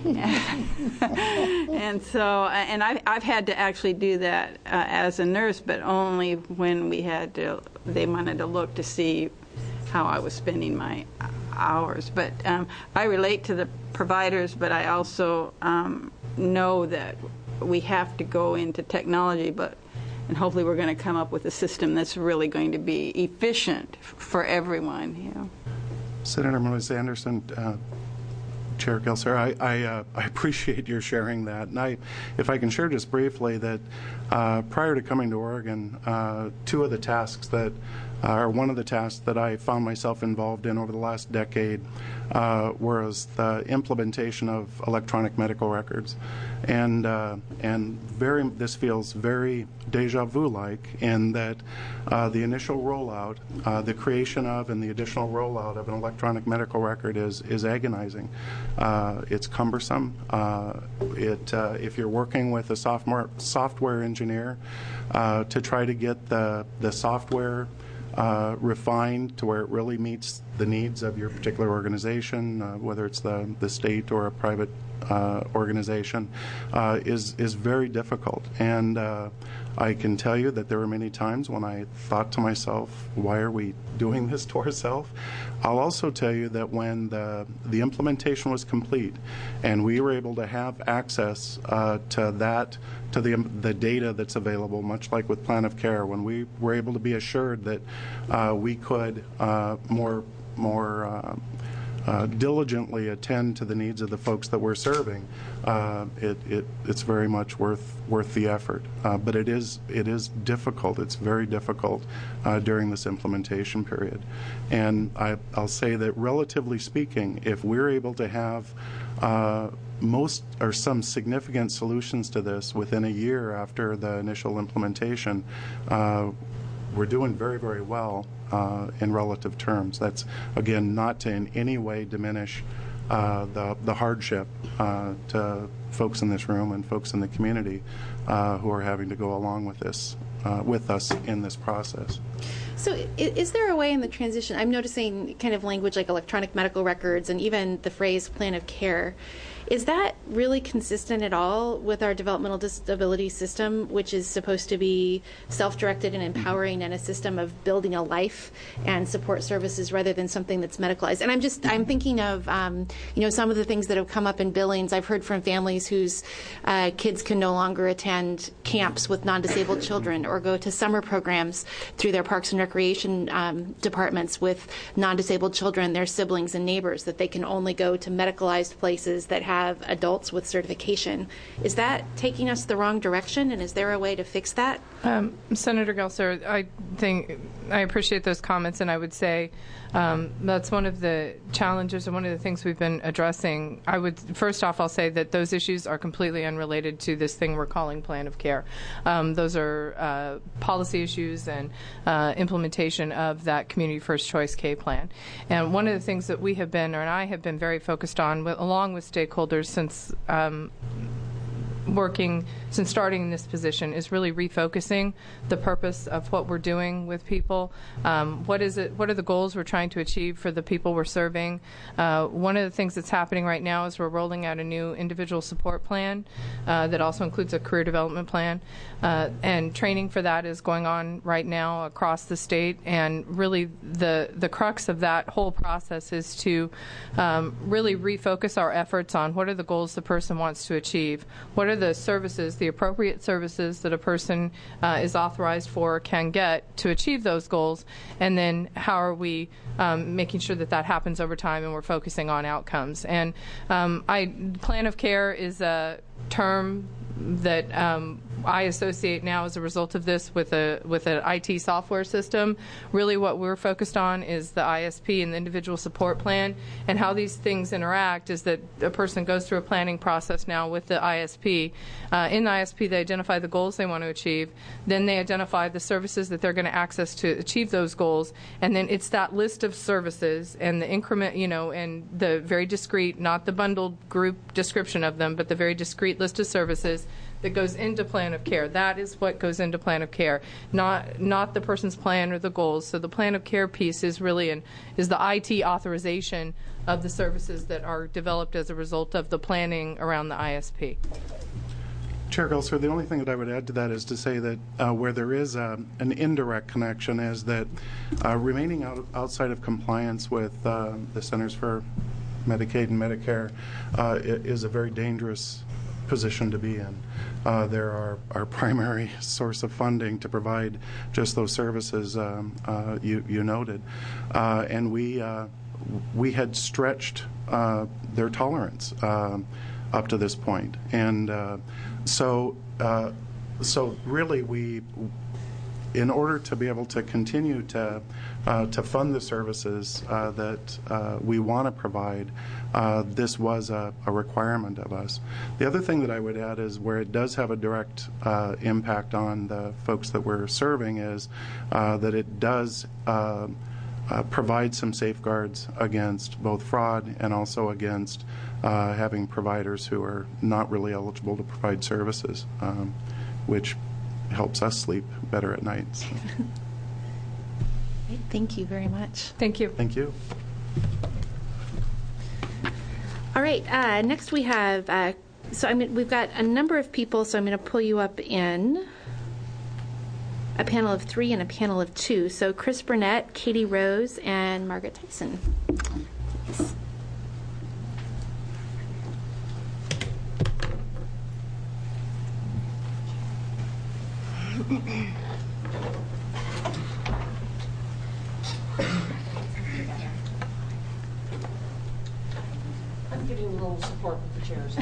And so, and I've, I've had to actually do that uh, as a nurse, but only when we had to, they wanted to look to see how I was spending my hours. But um, I relate to the providers, but I also um, know that we have to go into technology, but and hopefully we're going to come up with a system that's really going to be efficient for everyone. You know. Senator Mendes Anderson, uh, Chair Gelser, I, I, uh, I appreciate your sharing that. And I, if I can share just briefly that uh, prior to coming to Oregon, uh, two of the tasks that uh, or one of the tasks that I found myself involved in over the last decade uh, was the implementation of electronic medical records. And uh, and very this feels very deja vu-like in that uh, the initial rollout, uh, the creation of and the additional rollout of an electronic medical record is is agonizing. Uh, it's cumbersome. Uh, it uh, if you're working with a software software engineer uh, to try to get the the software Uh, refined to where it really meets the needs of your particular organization, uh, whether it's the, the state or a private uh, organization, uh, is is very difficult. And uh, I can tell you that there were many times when I thought to myself, why are we doing this to ourselves? I'll also tell you that when the, the implementation was complete and we were able to have access uh, to that, to the, the data that's available, much like with Plan of Care, when we were able to be assured that uh, we could uh, more, more uh, Uh, diligently attend to the needs of the folks that we're serving, uh, it, it, it's very much worth worth the effort. Uh, but it is it is difficult. It's very difficult uh, during this implementation period. And I, I'll say that relatively speaking, if we're able to have uh, most or some significant solutions to this within a year after the initial implementation, uh, we're doing very, very well uh, in relative terms. That's, again, not to in any way diminish uh, the, the hardship uh, to folks in this room and folks in the community uh, who are having to go along with this, uh, with us in this process. So is there a way in the transition, I'm noticing kind of language like electronic medical records and even the phrase plan of care, is that really consistent at all with our developmental disability system, which is supposed to be self-directed and empowering and a system of building a life and support services rather than something that's medicalized? And I'm just, I'm thinking of, um, you know, some of the things that have come up in Billings. I've heard from families whose uh, kids can no longer attend camps with non-disabled children or go to summer programs through their Parks and Recreation um, departments with non-disabled children, their siblings and neighbors, that they can only go to medicalized places that have have adults with certification. Is that taking us the wrong direction, and is there a way to fix that? Um, Senator Gelser, I think I appreciate those comments, and I would say um, that's one of the challenges and one of the things we've been addressing. I would first off, I'll say that those issues are completely unrelated to this thing we're calling plan of care. Um, those are uh, policy issues and uh, uh, implementation of that Community First Choice K plan. And one of the things that we have been, or and I have been very focused on, with, along with stakeholders since um, working since starting in this position, is really refocusing the purpose of what we're doing with people. Um, what is it? What are the goals we're trying to achieve for the people we're serving? Uh, one of the things that's happening right now is we're rolling out a new individual support plan uh, that also includes a career development plan, uh, and training for that is going on right now across the state. And really, the the crux of that whole process is to um, really refocus our efforts on what are the goals the person wants to achieve, what are the services, the appropriate services that a person uh, is authorized for, can get to achieve those goals, and then how are we um, making sure that that happens over time and we're focusing on outcomes. And um, I, plan of care is a term that um, I associate now as a result of this with a with an I T software system. Really what we're focused on is the I S P and the individual support plan, and how these things interact is that a person goes through a planning process now with the I S P. Uh, in the I S P, they identify the goals they want to achieve. Then they identify the services that they're going to access to achieve those goals. And then it's that list of services and the increment, you know, and the very discrete, not the bundled group description of them, but the very discrete list of services that goes into plan of care. That is what goes into plan of care, not not the person's plan or the goals. So the plan of care piece is really an, is the I T authorization of the services that are developed as a result of the planning around the I S P. Chair Gelser, the only thing that I would add to that is to say that uh, where there is uh, an indirect connection is that uh, remaining out, outside of compliance with uh, the Centers for Medicaid and Medicare uh, is a very dangerous position to be in. Uh, they're our, our primary source of funding to provide just those services um, uh, you, you noted. Uh, and we, uh, we had stretched uh, their tolerance um, up to this point. And uh, so, uh, so really we, in order to be able to continue to uh, to fund the services uh, that uh, we want to provide, uh, this was a, a requirement of us. The other thing that I would add is where it does have a direct uh, impact on the folks that we're serving is uh, that it does uh, uh, provide some safeguards against both fraud and also against uh, having providers who are not really eligible to provide services, um, which helps us sleep better at night. So. Thank you very much. Thank you. Thank you. All right. Uh, next we have, uh, so I mean, we've got a number of people, so I'm going to pull you up in a panel of three and a panel of two. So Chris Burnett, Katie Rose, and Margaret Tyson. Please. I'm giving you a little support with the chairs.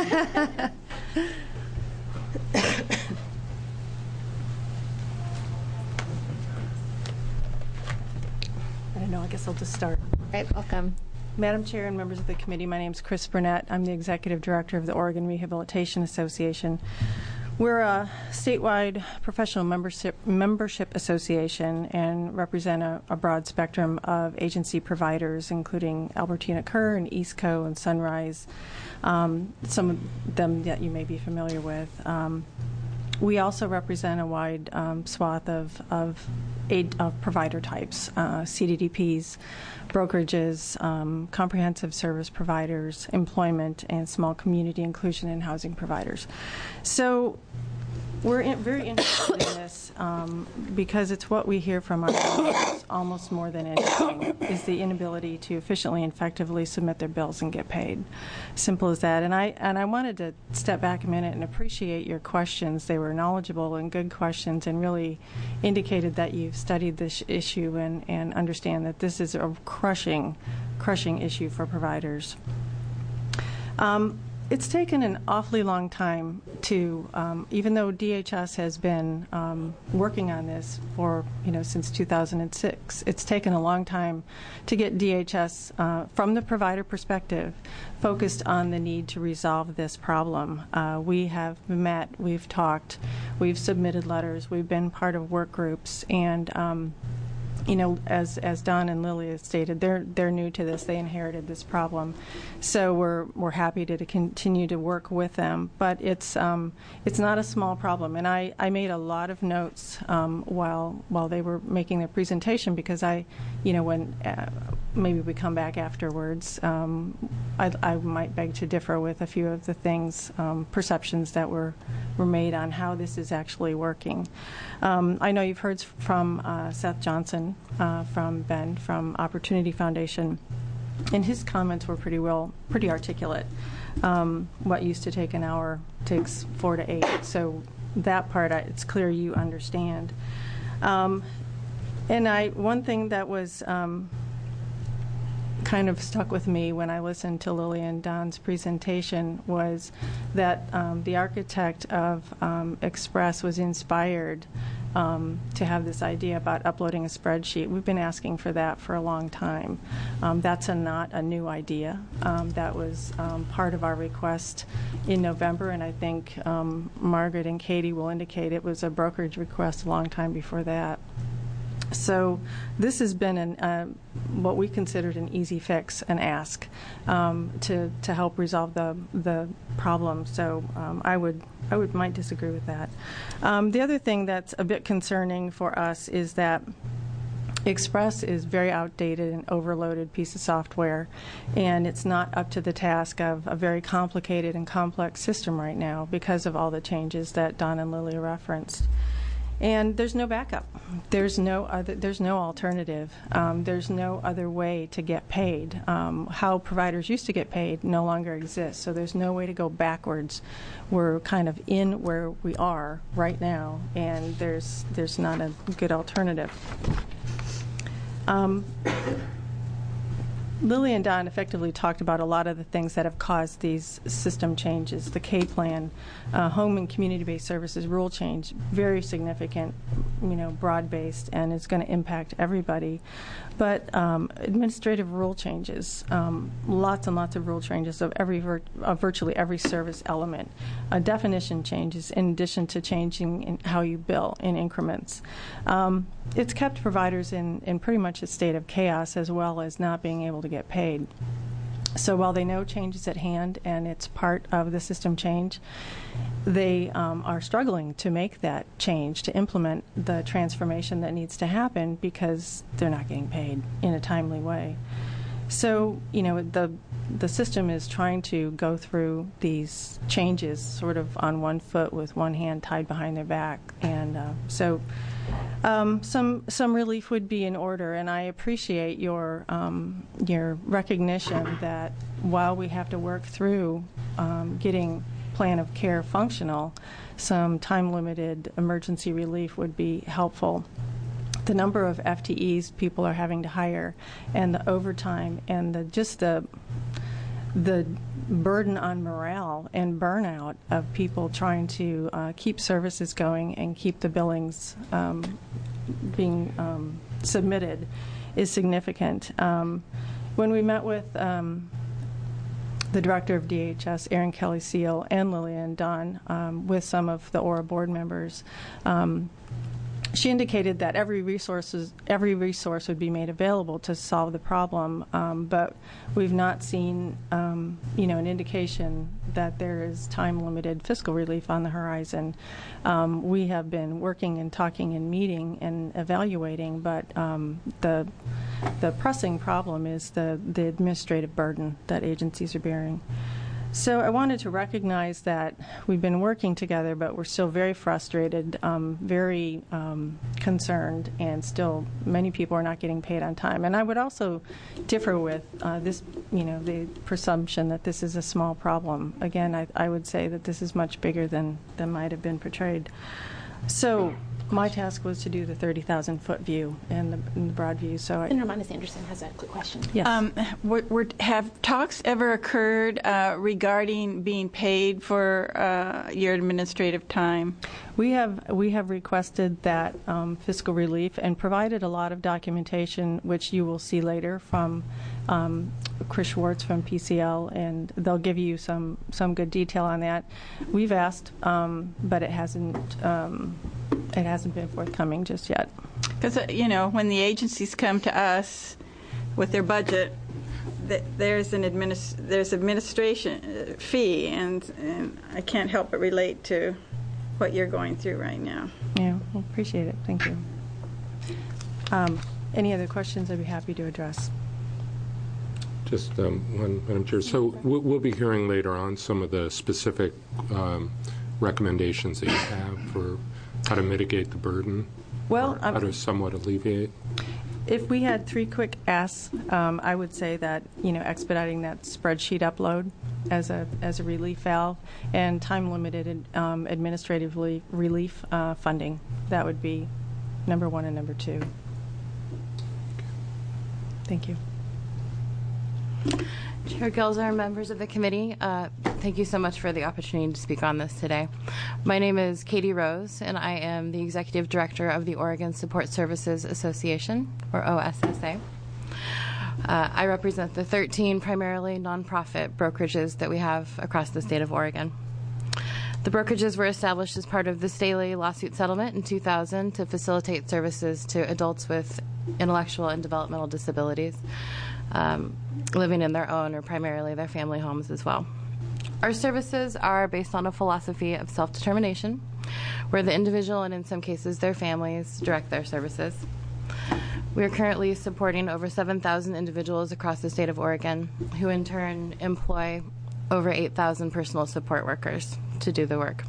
I don't know, I guess I'll just start. All right, welcome. Madam Chair and members of the committee, my name is Chris Burnett. I'm the Executive Director of the Oregon Rehabilitation Association. We're a statewide professional membership, membership association and represent a, a broad spectrum of agency providers, including Albertina Kerr and Eastco and Sunrise, um, some of them that you may be familiar with. Um, we also represent a wide um, swath of, of, aid, of provider types, uh, C D D Ps, brokerages, um, comprehensive service providers, employment, and small community inclusion and housing providers. So we're in, very interested in this um, because it's what we hear from our clients almost more than anything is the inability to efficiently and effectively submit their bills and get paid. Simple as that. And I and I wanted to step back a minute and appreciate your questions. They were knowledgeable and good questions and really indicated that you've studied this issue and, and understand that this is a crushing, crushing issue for providers. Um, it's taken an awfully long time to, um, even though D H S has been um, working on this for, you know, since two thousand six, it's taken a long time to get D H S, uh, from the provider perspective, focused on the need to resolve this problem. Uh, we have met, we've talked, we've submitted letters, we've been part of work groups, and um, you know, as as Don and Lily have stated, they're they're new to this. They inherited this problem, so we're we're happy to, to continue to work with them. But it's um, it's not a small problem, and I, I made a lot of notes um, while while they were making their presentation, because I, you know, when uh, maybe we come back afterwards, um, I, I might beg to differ with a few of the things, um, perceptions that were were made on how this is actually working. Um, I know you've heard from uh, Seth Johnson. Uh, from Ben from Opportunity Foundation, and his comments were pretty well, pretty articulate. Um, what used to take an hour takes four to eight, so that part I, it's clear you understand. Um, and I, one thing that was um, kind of stuck with me when I listened to Lily and Don's presentation was that um, the architect of um, Express was inspired Um, to have this idea about uploading a spreadsheet. We've been asking for that for a long time. Um, that's a, not a new idea. Um, that was um, part of our request in November, and I think um, Margaret and Katie will indicate it was a brokerage request a long time before that. So this has been an, uh, what we considered an easy fix, an ask um, to to help resolve the the problem. So um, I would I would might disagree with that. Um, the other thing that's a bit concerning for us is that Express is very outdated and overloaded piece of software, and it's not up to the task of a very complicated and complex system right now because of all the changes that Don and Lily referenced. And there's no backup. There's no other. There's no alternative. Um, there's no other way to get paid. Um, how providers used to get paid no longer exists. So there's no way to go backwards. We're kind of in where we are right now, and there's there's not a good alternative. Um, Lily and Don effectively talked about a lot of the things that have caused these system changes. The K-Plan, uh, home and community-based services rule change, very significant, you know, broad-based, and it's going to impact everybody. But um, administrative rule changes, um, lots and lots of rule changes of every vir- of virtually every service element. Uh, definition changes in addition to changing in how you bill in increments. Um, it's kept providers in, in pretty much a state of chaos, as well as not being able to get paid. So while they know change is at hand and it's part of the system change, they um, are struggling to make that change, to implement the transformation that needs to happen, because they're not getting paid in a timely way. So, you know, the the system is trying to go through these changes sort of on one foot with one hand tied behind their back. And uh, so um, some some relief would be in order, and I appreciate your um, your recognition that while we have to work through um, getting plan of care functional, some time-limited emergency relief would be helpful. The number of F T Es people are having to hire, and the overtime, and the just the the burden on morale and burnout of people trying to uh, keep services going and keep the billings um, being um, submitted is significant. Um, when we met with um, the director of D H S, Erin Kelly Seal, and Lillian Dunn, um, with some of the O R A board members, um, she indicated that every resources, every resource would be made available to solve the problem, um, but we've not seen, um, you know, an indication that there is time-limited fiscal relief on the horizon. Um, we have been working and talking and meeting and evaluating, but um, the the pressing problem is the the administrative burden that agencies are bearing. So I wanted to recognize that we've been working together, but we're still very frustrated, um, very um, concerned, and still many people are not getting paid on time. And I would also differ with uh, this, you know, the presumption that this is a small problem. Again, I, I would say that this is much bigger than, than might have been portrayed. So My task was to do the thirty thousand foot view and the, and the broad view. So I, Senator Minas Anderson has a quick question. yes. Um, were, were, have talks ever occurred uh, regarding being paid for uh, your administrative time? We have we have requested that um, fiscal relief and provided a lot of documentation, which you will see later from um, Chris Schwartz from P C L, and they'll give you some some good detail on that. We've asked, um, but it hasn't um, it hasn't been forthcoming just yet. Because, uh, you know, when the agencies come to us with their budget, th- there's an administ- there's administration uh, fee, and, and I can't help but relate to what you're going through right now. Yeah, well, appreciate it. Thank you. Um, any other questions? I'd be happy to address. Just um, one, Madam Chair. So we'll we'll be hearing later on some of the specific um, recommendations that you have for how to mitigate the burden, Well, how um, to somewhat alleviate. if we had three quick asks, um, I would say that, you know, expediting that spreadsheet upload as a as a relief valve, and time-limited um, administrative relief, relief uh, funding. That would be number one and number two. Thank you. Chair Gelzer, members of the committee, uh, thank you so much for the opportunity to speak on this today. My name is Katie Rose, and I am the Executive Director of the Oregon Support Services Association, or O S S A. Uh, I represent the thirteen primarily nonprofit brokerages that we have across the state of Oregon. The brokerages were established as part of the Staley lawsuit settlement in two thousand to facilitate services to adults with intellectual and developmental disabilities, um, living in their own or primarily their family homes as well. Our services are based on a philosophy of self-determination, where the individual and in some cases their families direct their services. We are currently supporting over seven thousand individuals across the state of Oregon, who in turn employ over eight thousand personal support workers to do the work.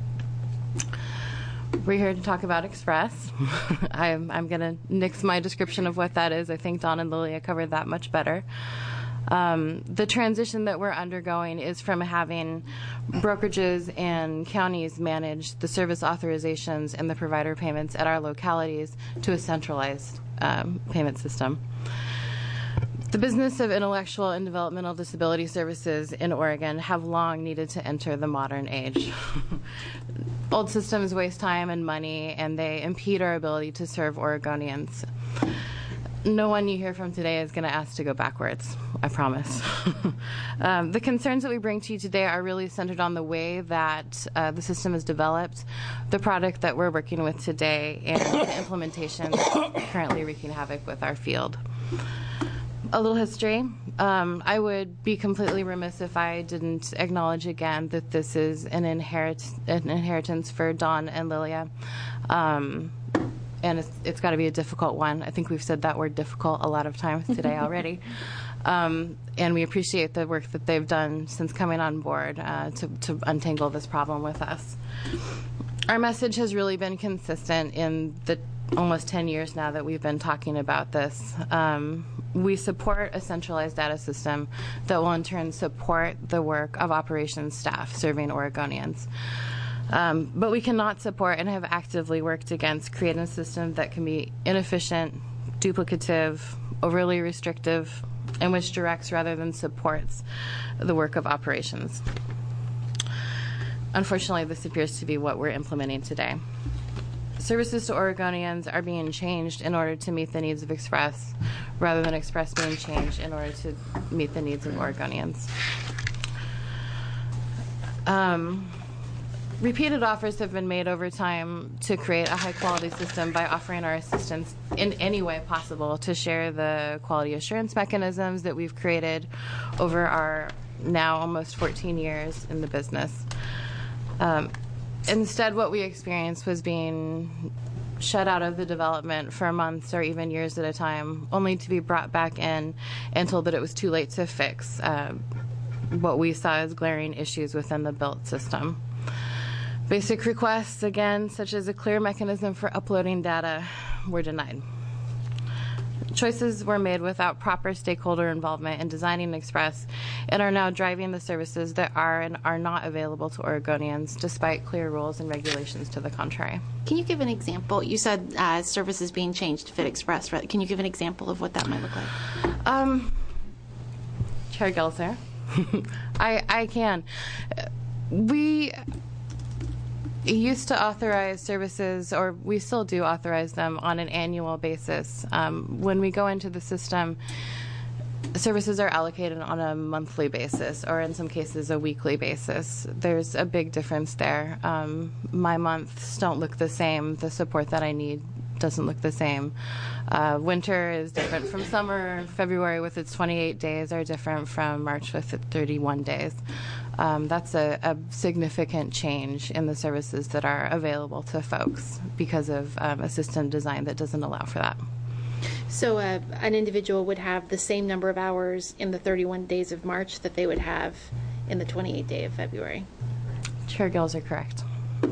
We're here to talk about Express. I'm, I'm going to nix my description of what that is. I think Don and Lilia covered that much better. Um, the transition that we're undergoing is from having brokerages and counties manage the service authorizations and the provider payments at our localities to a centralized um, payment system. The business of intellectual and developmental disability services in Oregon have long needed to enter the modern age. Old systems waste time and money, and they impede our ability to serve Oregonians. No one you hear from today is going to ask to go backwards, I promise. um, the concerns that we bring to you today are really centered on the way that uh, the system is developed, the product that we're working with today, and the implementation that's currently wreaking havoc with our field. A little history. Um, I would be completely remiss if I didn't acknowledge again that this is an, inherit, an inheritance for Don and Lilia. Um, and it's, it's got to be a difficult one. I think we've said that word difficult a lot of times today already. Um, and we appreciate the work that they've done since coming on board uh, to, to untangle this problem with us. Our message has really been consistent in the almost ten years now that we've been talking about this. Um, we support a centralized data system that will in turn support the work of operations staff serving Oregonians. Um, but we cannot support and have actively worked against creating a system that can be inefficient, duplicative, overly restrictive, and which directs rather than supports the work of operations. Unfortunately, this appears to be what we're implementing today. Services to Oregonians are being changed in order to meet the needs of Express, rather than Express being changed in order to meet the needs of Oregonians. Um, repeated offers have been made over time to create a high-quality system by offering our assistance in any way possible to share the quality assurance mechanisms that we've created over our now almost fourteen years in the business. Um, Instead, what we experienced was being shut out of the development for months or even years at a time, only to be brought back in and told that it was too late to fix uh, what we saw as glaring issues within the built system. Basic requests, again, such as a clear mechanism for uploading data, were denied. Choices were made without proper stakeholder involvement in designing Express and are now driving the services that are and are not available to Oregonians, despite clear rules and regulations to the contrary. Can you give an example? You said uh, services being changed to fit Express. Right? Can you give an example of what that might look like? Um, Chair Gelser, I, I can. We used to authorize services, or we still do authorize them on an annual basis. Um, when we go into the system, services are allocated on a monthly basis, or in some cases a weekly basis. There's a big difference there. Um, my months don't look the same. The support that I need doesn't look the same. Uh, winter is different from summer. February with its twenty-eight days are different from March with its thirty-one days. Um, that's a, a significant change in the services that are available to folks because of um, a system design that doesn't allow for that. So uh, an individual would have the same number of hours in the thirty-one days of March that they would have in the twenty-eight day of February. Chair Gills are correct.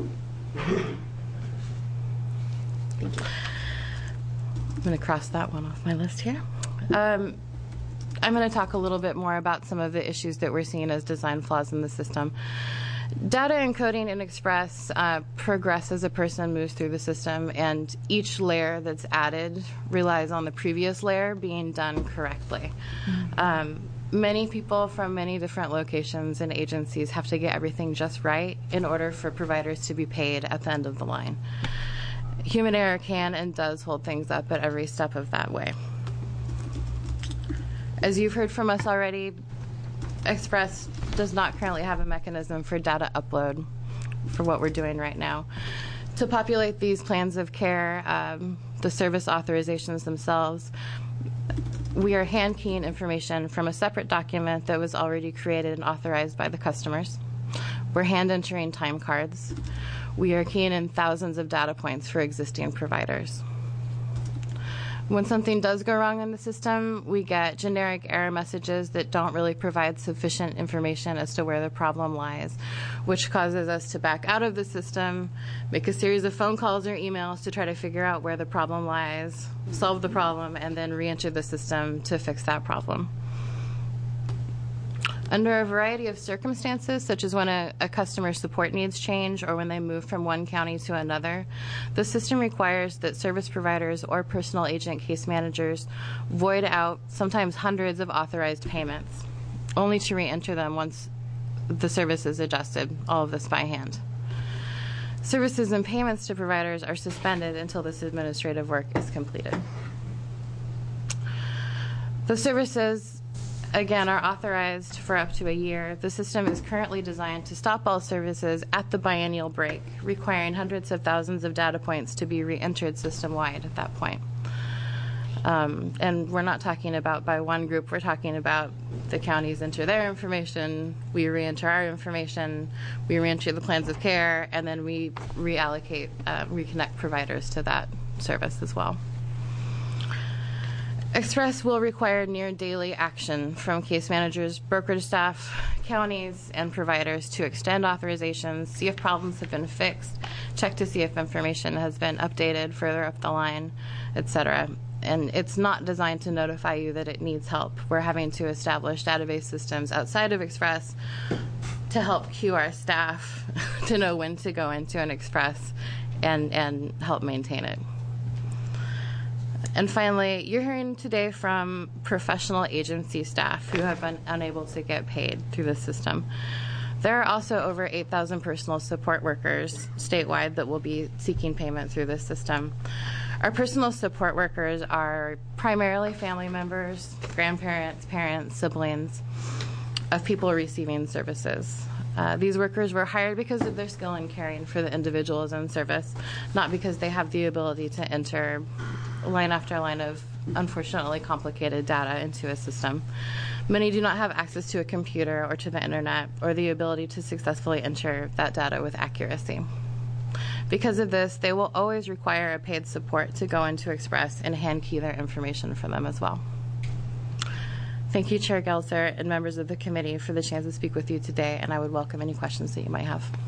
Thank you. I'm going to cross that one off my list here. Um, I'm going to talk a little bit more about some of the issues that we're seeing as design flaws in the system. Data encoding in Express uh, progress as a person moves through the system, and each layer that's added relies on the previous layer being done correctly. Mm-hmm. Um, many people from many different locations and agencies have to get everything just right in order for providers to be paid at the end of the line. Human error can and does hold things up at every step of that way. As you've heard from us already, Express does not currently have a mechanism for data upload for what we're doing right now. To populate these plans of care, um, the service authorizations themselves, we are hand keying information from a separate document that was already created and authorized by the customers. We're hand entering time cards. We are keying in thousands of data points for existing providers. When something does go wrong in the system, we get generic error messages that don't really provide sufficient information as to where the problem lies, which causes us to back out of the system, make a series of phone calls or emails to try to figure out where the problem lies, solve the problem, and then re-enter the system to fix that problem. Under a variety of circumstances, such as when a, a customer's support needs change or when they move from one county to another, the system requires that service providers or personal agent case managers void out sometimes hundreds of authorized payments, only to re-enter them once the service is adjusted, all of this by hand. Services and payments to providers are suspended until this administrative work is completed. The services again, are authorized for up to a year. The system is currently designed to stop all services at the biennial break, requiring hundreds of thousands of data points to be re-entered system-wide at that point. Um, and we're not talking about by one group. We're talking about the counties enter their information, we re-enter our information, we re-enter the plans of care, and then we reallocate, uh, reconnect providers to that service as well. Express will require near daily action from case managers, brokerage staff, counties, and providers to extend authorizations, see if problems have been fixed, check to see if information has been updated further up the line, et cetera. And it's not designed to notify you that it needs help. We're having to establish database systems outside of Express to help cue our staff to know when to go into an Express and, and help maintain it. And finally, you're hearing today from professional agency staff who have been unable to get paid through the system. There are also over eight thousand personal support workers statewide that will be seeking payment through this system. Our personal support workers are primarily family members, grandparents, parents, siblings of people receiving services. Uh, these workers were hired because of their skill in caring for the individuals in service, not because they have the ability to enter line after line of unfortunately complicated data into a system. Many do not have access to a computer or to the internet or the ability to successfully enter that data with accuracy. Because of this, they will always require a paid support to go into Express and hand key their information for them as well. Thank you, Chair Gelser and members of the committee for the chance to speak with you today, and I would welcome any questions that you might have.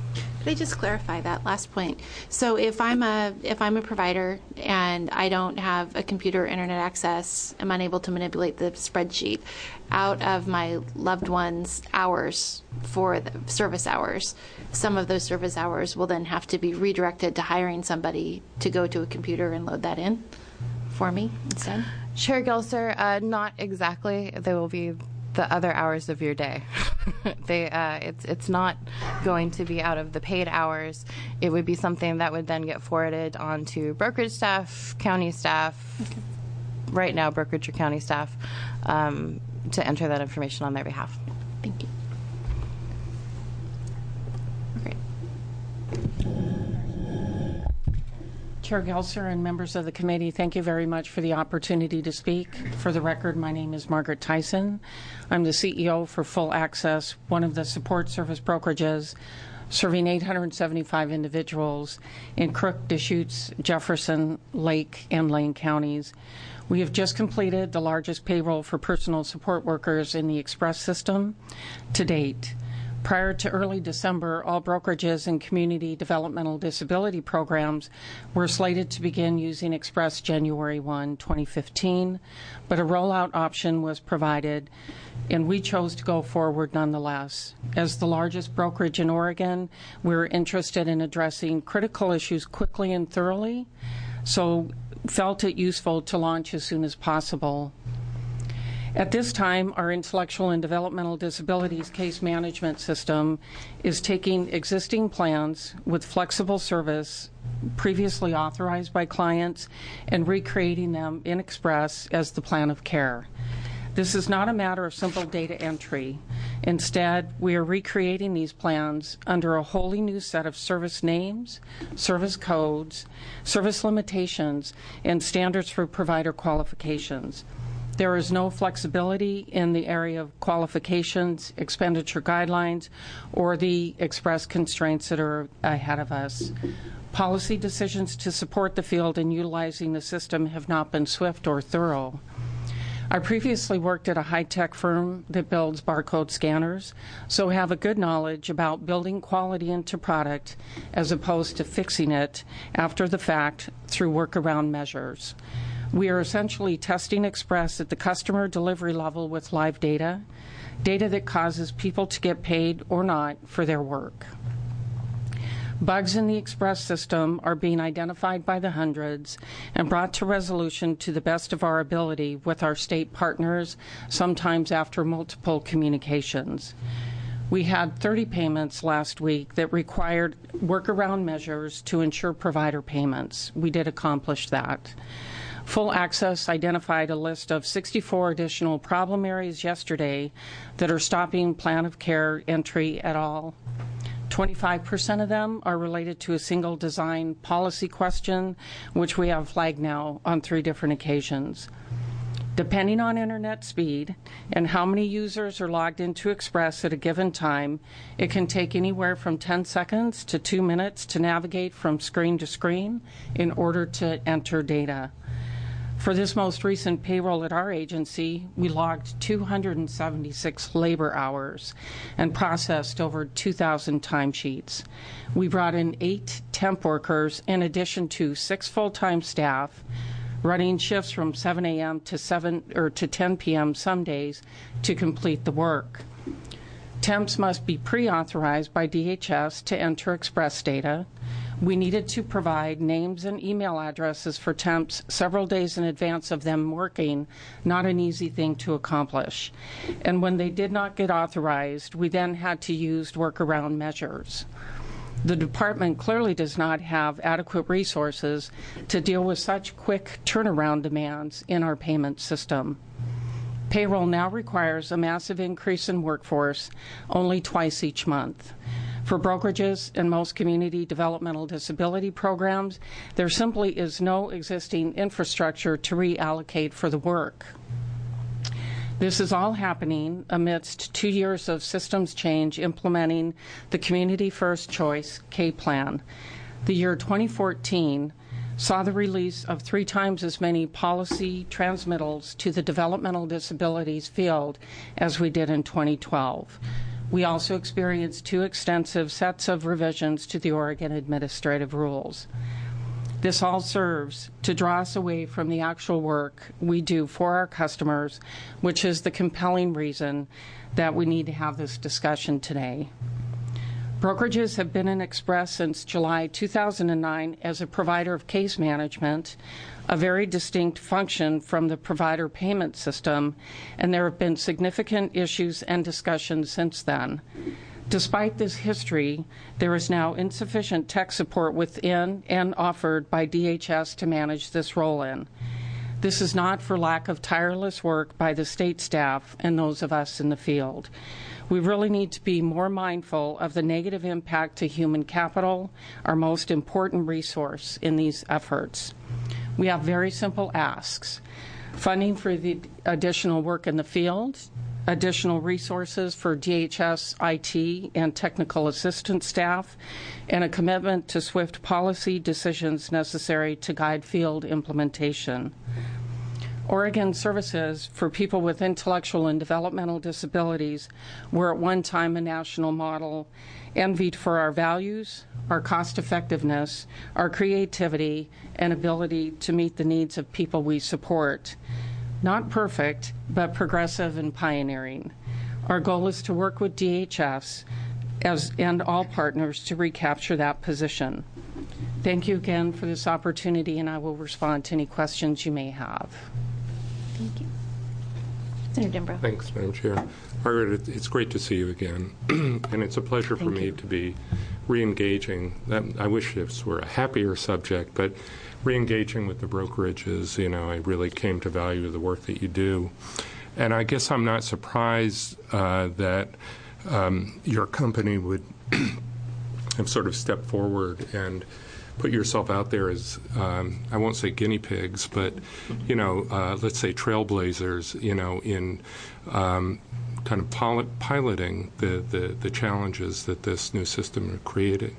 Could I just clarify that last point? So if I'm a if I'm a provider and I don't have a computer or internet access, I'm unable to manipulate the spreadsheet, out of my loved one's hours for the service hours, some of those service hours will then have to be redirected to hiring somebody to go to a computer and load that in for me instead? Chair Gelser, uh, not exactly. They will be the other hours of your day. they, uh, it's it's not going to be out of the paid hours. It would be something that would then get forwarded onto brokerage staff, county staff, okay. right now brokerage or county staff, um, to enter that information on their behalf. Thank you. Great. Chair Gelser and members of the committee, thank you very much for the opportunity to speak. For the record, my name is Margaret Tyson. I'm the C E O for Full Access, one of the support service brokerages serving eight hundred seventy-five individuals in Crook, Deschutes, Jefferson, Lake, and Lane counties. We have just completed the largest payroll for personal support workers in the Express system to date. Prior to early December, all brokerages and community developmental disability programs were slated to begin using Express January first, twenty fifteen, but a rollout option was provided, and we chose to go forward nonetheless. As the largest brokerage in Oregon, we're interested in addressing critical issues quickly and thoroughly, so felt it useful to launch as soon as possible. At this time, our intellectual and developmental disabilities case management system is taking existing plans with flexible service previously authorized by clients and recreating them in Express as the plan of care. This is not a matter of simple data entry. Instead, we are recreating these plans under a wholly new set of service names, service codes, service limitations, and standards for provider qualifications. There is no flexibility in the area of qualifications, expenditure guidelines, or the express constraints that are ahead of us. Policy decisions to support the field in utilizing the system have not been swift or thorough. I previously worked at a high-tech firm that builds barcode scanners, so have a good knowledge about building quality into product as opposed to fixing it after the fact through workaround measures. We are essentially testing Express at the customer delivery level with live data, data that causes people to get paid or not for their work. Bugs in the Express system are being identified by the hundreds and brought to resolution to the best of our ability with our state partners, sometimes after multiple communications. We had thirty payments last week that required workaround measures to ensure provider payments. We did accomplish that. Full Access identified a list of sixty-four additional problem areas yesterday that are stopping plan of care entry at all. twenty-five percent of them are related to a single design policy question, which we have flagged now on three different occasions. Depending on internet speed and how many users are logged into Express at a given time, it can take anywhere from ten seconds to two minutes to navigate from screen to screen in order to enter data. For this most recent payroll at our agency, we logged two hundred seventy-six labor hours and processed over two thousand timesheets. We brought in eight temp workers in addition to six full-time staff, running shifts from seven a m to seven or to ten p m some days to complete the work. Temps must be pre-authorized by D H S to enter Express data. We needed to provide names and email addresses for temps several days in advance of them working, not an easy thing to accomplish. And when they did not get authorized, we then had to use workaround measures. The department clearly does not have adequate resources to deal with such quick turnaround demands in our payment system. Payroll now requires a massive increase in workforce only twice each month. For brokerages and most community developmental disability programs, there simply is no existing infrastructure to reallocate for the work. This is all happening amidst two years of systems change implementing the Community First Choice K plan. The year twenty fourteen saw the release of three times as many policy transmittals to the developmental disabilities field as we did in twenty twelve. We also experienced two extensive sets of revisions to the Oregon administrative rules. This all serves to draw us away from the actual work we do for our customers, which is the compelling reason that we need to have this discussion today. Brokerages have been in Express since July two thousand nine as a provider of case management, a very distinct function from the provider payment system, and there have been significant issues and discussions since then. Despite this history, there is now insufficient tech support within and offered by D H S to manage this roll-in. This is not for lack of tireless work by the state staff and those of us in the field. We really need to be more mindful of the negative impact to human capital, our most important resource in these efforts. We have very simple asks: funding for the additional work in the field, additional resources for D H S I T and technical assistance staff, and a commitment to swift policy decisions necessary to guide field implementation. Oregon services for people with intellectual and developmental disabilities were at one time a national model, envied for our values, our cost effectiveness, our creativity, and ability to meet the needs of people we support. Not perfect, but progressive and pioneering. Our goal is to work with D H S as, and all partners to recapture that position. Thank you again for this opportunity, and I will respond to any questions you may have. Thank you. Senator Dembrow. Thanks, Madam Chair. Margaret, it's great to see you again, and it's a pleasure for Thank me you. to be re-engaging. That, I wish this were a happier subject, but re-engaging with the brokerages, you know, I really came to value the work that you do. And I guess I'm not surprised uh, that um, your company would have sort of stepped forward and put yourself out there as, um, I won't say guinea pigs, but, you know, uh, let's say trailblazers, you know, in um, kind of pil- piloting the, the, the challenges that this new system are creating.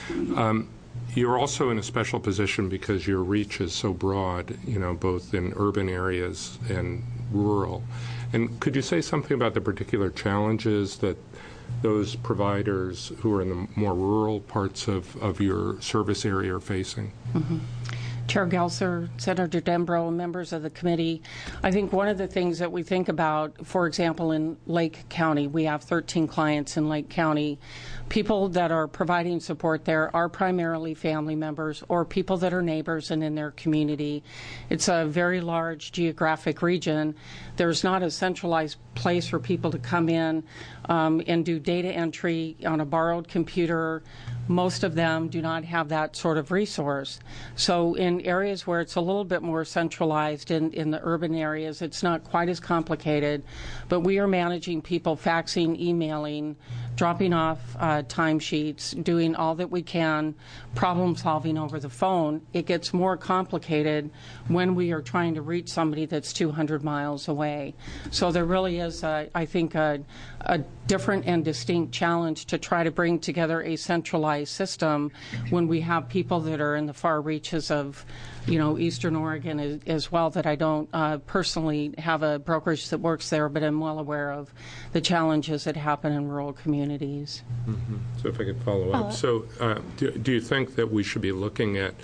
Um, you're also in a special position because your reach is so broad, you know, both in urban areas and rural. And could you say something about the particular challenges that those providers who are in the more rural parts of, of your service area are facing? Mm-hmm. Chair Gelser, Senator Dembrow, and members of the committee, I think one of the things that we think about, for example, in Lake County, we have thirteen clients in Lake County. People that are providing support there are primarily family members or people that are neighbors and in their community. It's a very large geographic region. There's not a centralized place for people to come in um, and do data entry on a borrowed computer. Most of them do not have that sort of resource. So in areas where it's a little bit more centralized in, in the urban areas, it's not quite as complicated, but we are managing people faxing, emailing, dropping off uh, timesheets, doing all that we can, problem solving over the phone. It gets more complicated when we are trying to reach somebody that's two hundred miles away. So there really is, a, I think, a, a different and distinct challenge to try to bring together a centralized system when we have people that are in the far reaches of, you know, Eastern Oregon as, as well, that I don't uh, personally have a brokerage that works there, but I'm well aware of the challenges that happen in rural communities. Mm-hmm. So if I could follow up. So uh, do, do you think that we should be looking at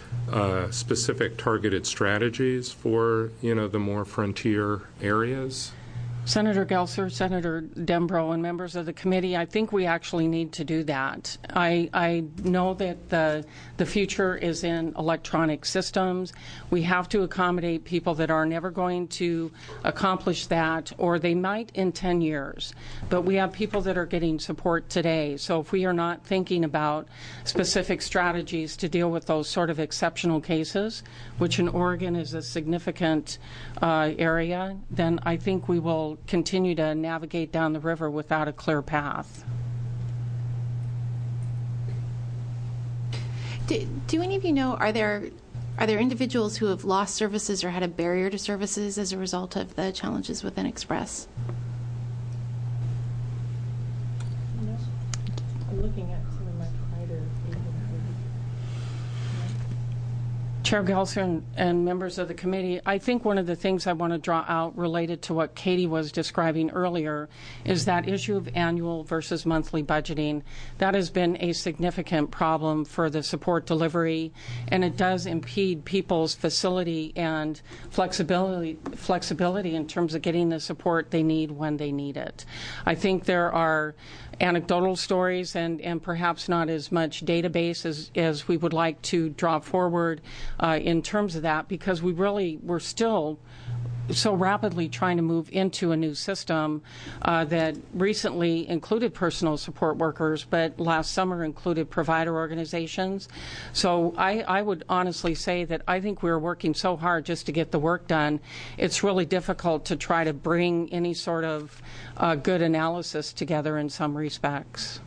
uh, specific targeted strategies for, you know, the more frontier areas? Senator Gelser, Senator Dembrow, and members of the committee, I think we actually need to do that. I, I know that the, the future is in electronic systems. We have to accommodate people that are never going to accomplish that, or they might in ten years. But we have people that are getting support today. So if we are not thinking about specific strategies to deal with those sort of exceptional cases, which in Oregon is a significant uh, area, then I think we will continue to navigate down the river without a clear path. Do, do any of you know, are there are there individuals who have lost services or had a barrier to services as a result of the challenges within Express? I'm looking at some of my provider. Chair Gelser and, and members of the committee, I think one of the things I want to draw out related to what Katie was describing earlier is that issue of annual versus monthly budgeting. That has been a significant problem for the support delivery, and it does impede people's facility and flexibility, flexibility in terms of getting the support they need when they need it. I think there are anecdotal stories and, and perhaps not as much database as, as we would like to draw forward uh, in terms of that, because we really, we're still so rapidly trying to move into a new system uh, that recently included personal support workers, but last summer included provider organizations. So I, I would honestly say that I think we're working so hard just to get the work done. It's really difficult to try to bring any sort of uh, good analysis together in some respects.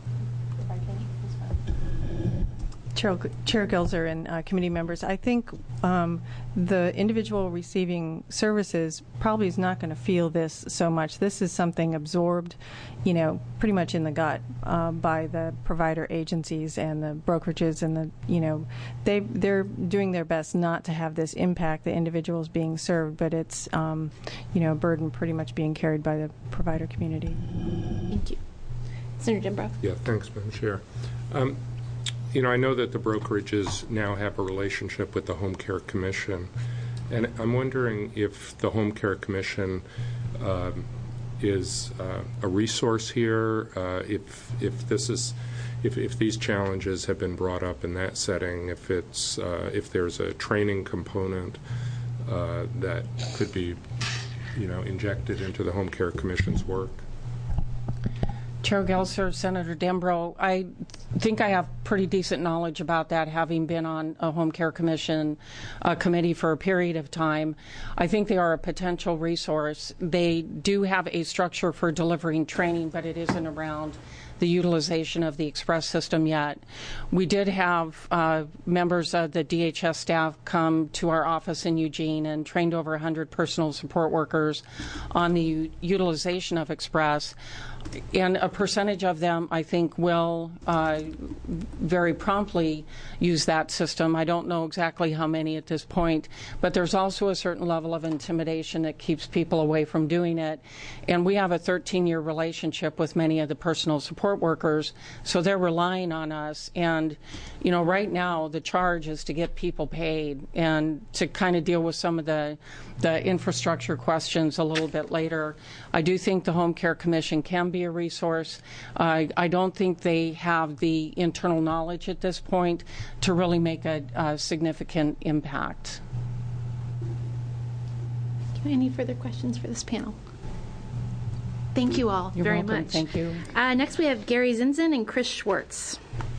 Chair, Chair Gelser and uh, committee members, I think um, the individual receiving services probably is not going to feel this so much. This is something absorbed, you know, pretty much in the gut uh, by the provider agencies and the brokerages, and the, you know, they they're doing their best not to have this impact the individuals being served, but it's, um, you know, a burden pretty much being carried by the provider community. Thank you. Senator Jimbrov. Yeah, thanks, Madam Chair. Um, You know, I know that the brokerages now have a relationship with the Home Care Commission, and I'm wondering if the Home Care Commission um, is uh, a resource here, uh, if if this is, if if these challenges have been brought up in that setting, if it's uh, if there's a training component uh, that could be, you know, injected into the Home Care Commission's work. Chair Gelser, Senator Dembro, I think I have pretty decent knowledge about that, having been on a Home Care Commission uh, committee for a period of time. I think they are a potential resource. They do have a structure for delivering training, but it isn't around the utilization of the Express system yet. We did have uh, members of the D H S staff come to our office in Eugene and trained over one hundred personal support workers on the u- utilization of Express. And a percentage of them, I think, will uh, very promptly use that system. I don't know exactly how many at this point, but there's also a certain level of intimidation that keeps people away from doing it. And we have a thirteen-year relationship with many of the personal support workers, so they're relying on us. And, you know, right now the charge is to get people paid and to kind of deal with some of the, the infrastructure questions a little bit later. I do think the Home Care Commission can be a resource. Uh, I don't think they have the internal knowledge at this point to really make a, a significant impact. Any further questions for this panel? Thank you all You're very welcome. much. Thank you. Uh, next we have Gary Zinzen and Chris Schwartz.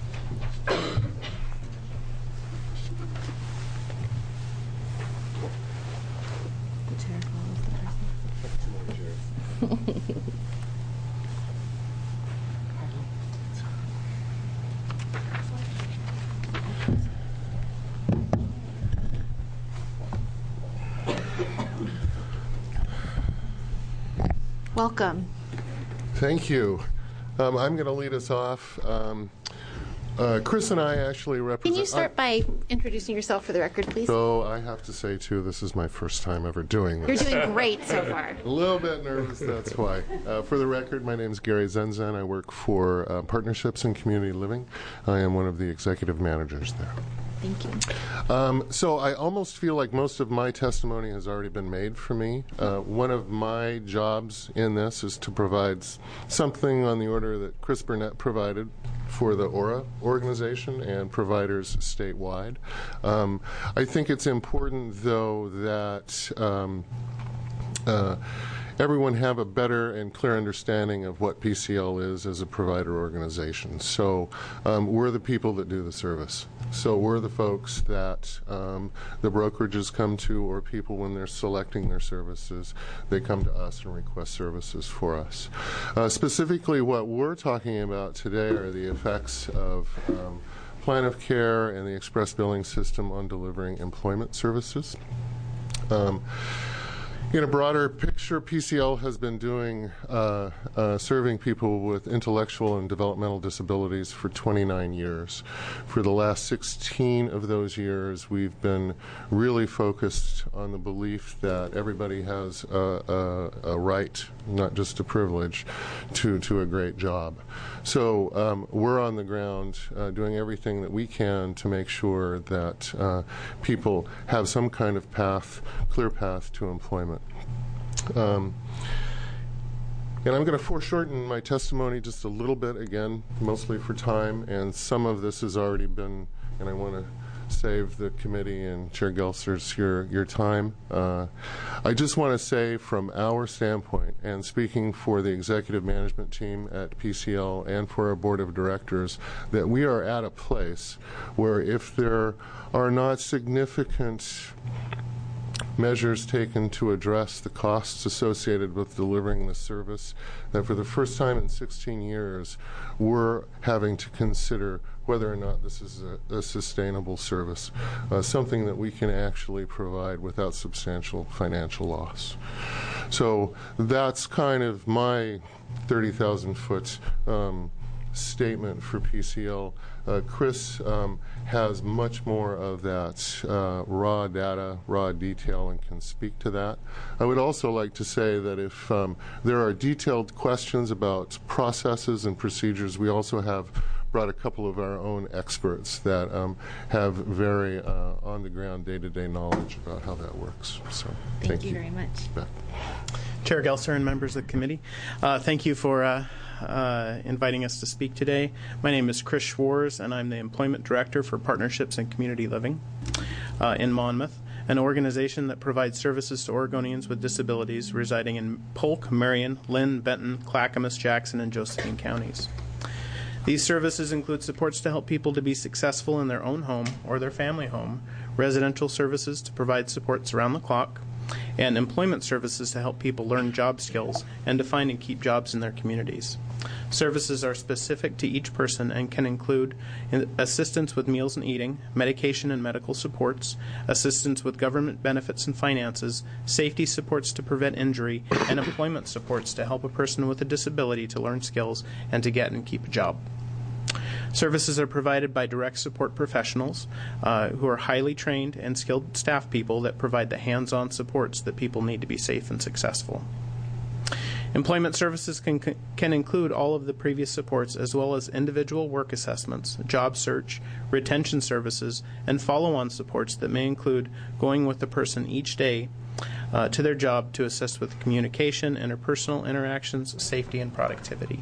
Welcome. Thank you. Um, I'm going to lead us off. Um, uh, Chris and I actually represent... Can you start by introducing yourself for the record, please? So I have to say, too, this is my first time ever doing this. You're doing great so far. A little bit nervous, that's why. Uh, for the record, my name is Gary Zenzen. I work for uh, Partnerships and Community Living. I am one of the executive managers there. Thank you. Um, so I almost feel like most of my testimony has already been made for me. Uh, one of my jobs in this is to provide s- something on the order that Chris Burnett provided for the ORA organization and providers statewide. Um, I think it's important, though, that um, uh, everyone have a better and clear understanding of what P C L is as a provider organization. So um, we're the people that do the service. So we're the folks that um, the brokerages come to, or people when they're selecting their services, they come to us and request services for us. Uh, specifically, what we're talking about today are the effects of um, plan of care and the express billing system on delivering employment services. Um, In a broader picture, P C L has been doing uh, uh, serving people with intellectual and developmental disabilities for twenty-nine years. For the last sixteen of those years, we've been really focused on the belief that everybody has a, a, a right, not just a privilege, to, to a great job. So um, we're on the ground uh, doing everything that we can to make sure that uh, people have some kind of path, clear path to employment. Um, and I'm going to foreshorten my testimony just a little bit, again, mostly for time, and some of this has already been, and I want to save the committee and Chair Gelser's your, your time. Uh, I just want to say from our standpoint, and speaking for the executive management team at P C L and for our board of directors, that we are at a place where if there are not significant measures taken to address the costs associated with delivering the service, that for the first time in sixteen years, we're having to consider whether or not this is a, a sustainable service, uh, something that we can actually provide without substantial financial loss. So that's kind of my thirty thousand foot um, statement for P C L. Uh, Chris um, has much more of that uh, raw data, raw detail, and can speak to that. I would also like to say that if um, there are detailed questions about processes and procedures, we also have brought a couple of our own experts that um, have very uh, on-the-ground, day-to-day knowledge about how that works. So, thank, thank you. you very much. Beth. Chair Gelser and members of the committee, uh, thank you for uh, uh, inviting us to speak today. My name is Chris Schwarz, and I'm the Employment Director for Partnerships and Community Living uh, in Monmouth, an organization that provides services to Oregonians with disabilities residing in Polk, Marion, Lynn, Benton, Clackamas, Jackson, and Josephine counties. These services include supports to help people to be successful in their own home or their family home, residential services to provide supports around the clock, and employment services to help people learn job skills and to find and keep jobs in their communities. Services are specific to each person and can include assistance with meals and eating, medication and medical supports, assistance with government benefits and finances, safety supports to prevent injury, and employment supports to help a person with a disability to learn skills and to get and keep a job. Services are provided by direct support professionals uh, who are highly trained and skilled staff people that provide the hands-on supports that people need to be safe and successful. Employment services can, can include all of the previous supports as well as individual work assessments, job search, retention services, and follow-on supports that may include going with the person each day uh, to their job to assist with communication, interpersonal interactions, safety, and productivity.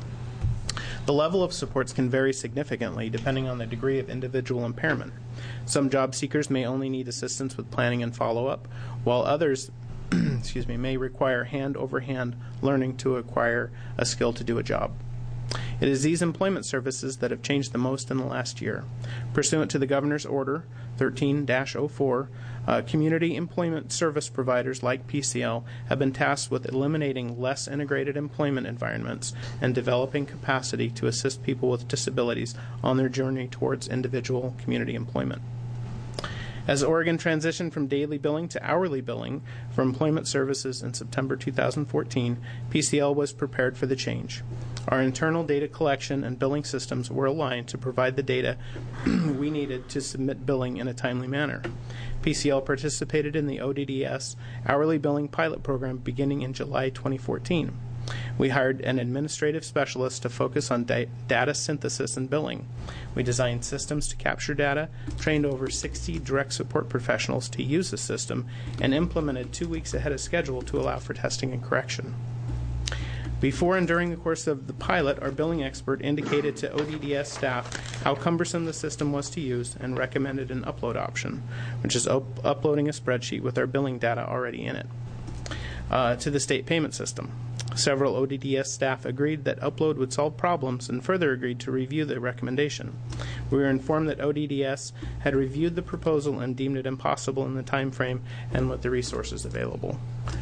The level of supports can vary significantly depending on the degree of individual impairment. Some job seekers may only need assistance with planning and follow-up, while others excuse me, may require hand-over-hand learning to acquire a skill to do a job. It is these employment services that have changed the most in the last year. Pursuant to the Governor's Order thirteen dash oh four, uh, community employment service providers like P C L have been tasked with eliminating less integrated employment environments and developing capacity to assist people with disabilities on their journey towards individual community employment. As Oregon transitioned from daily billing to hourly billing for employment services in September two thousand fourteen, P C L was prepared for the change. Our internal data collection and billing systems were aligned to provide the data we needed to submit billing in a timely manner. P C L participated in the O D D S hourly billing pilot program beginning in July twenty fourteen. We hired an administrative specialist to focus on da- data synthesis and billing. We designed systems to capture data, trained over sixty direct support professionals to use the system, and implemented two weeks ahead of schedule to allow for testing and correction. Before and during the course of the pilot, our billing expert indicated to O D D S staff how cumbersome the system was to use and recommended an upload option, which is up- uploading a spreadsheet with our billing data already in it, uh, to the state payment system. Several O D D S staff agreed that upload would solve problems and further agreed to review the recommendation. We were informed that O D D S had reviewed the proposal and deemed it impossible in the time frame and with the resources available.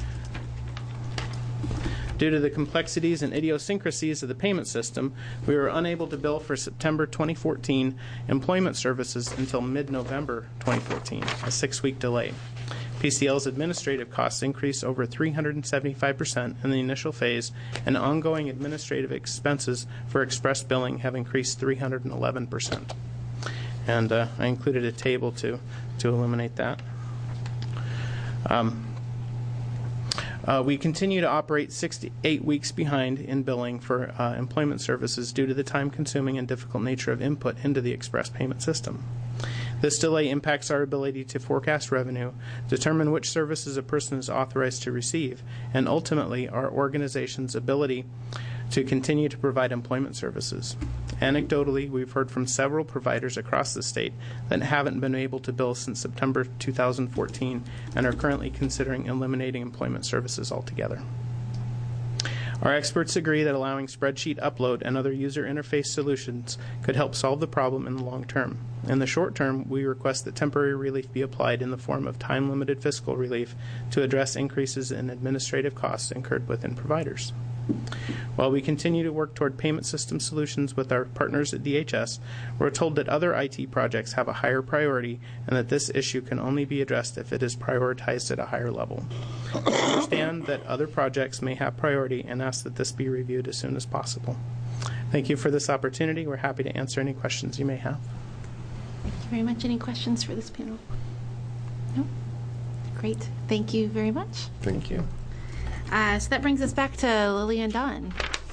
Due to the complexities and idiosyncrasies of the payment system, we were unable to bill for September twenty fourteen employment services until mid-November twenty fourteen, a six-week delay. P C L's administrative costs increased over three hundred seventy-five percent in the initial phase, and ongoing administrative expenses for express billing have increased three hundred eleven percent. And uh, I included a table to, to eliminate that. Um, Uh, we continue to operate six to eight weeks behind in billing for uh, employment services due to the time-consuming and difficult nature of input into the express payment system. This delay impacts our ability to forecast revenue, determine which services a person is authorized to receive, and ultimately our organization's ability to continue to provide employment services. Anecdotally, we've heard from several providers across the state that haven't been able to bill since September two thousand fourteen and are currently considering eliminating employment services altogether. Our experts agree that allowing spreadsheet upload and other user interface solutions could help solve the problem in the long term. In the short term, we request that temporary relief be applied in the form of time-limited fiscal relief to address increases in administrative costs incurred within providers. While we continue to work toward payment system solutions with our partners at D H S, we're told that other I T projects have a higher priority and that this issue can only be addressed if it is prioritized at a higher level. We understand that other projects may have priority and ask that this be reviewed as soon as possible. Thank you for this opportunity. We're happy to answer any questions you may have. Thank you very much. Any questions for this panel? No? Great. Thank you very much. Thank you. Uh, so that brings us back to Lily and Don.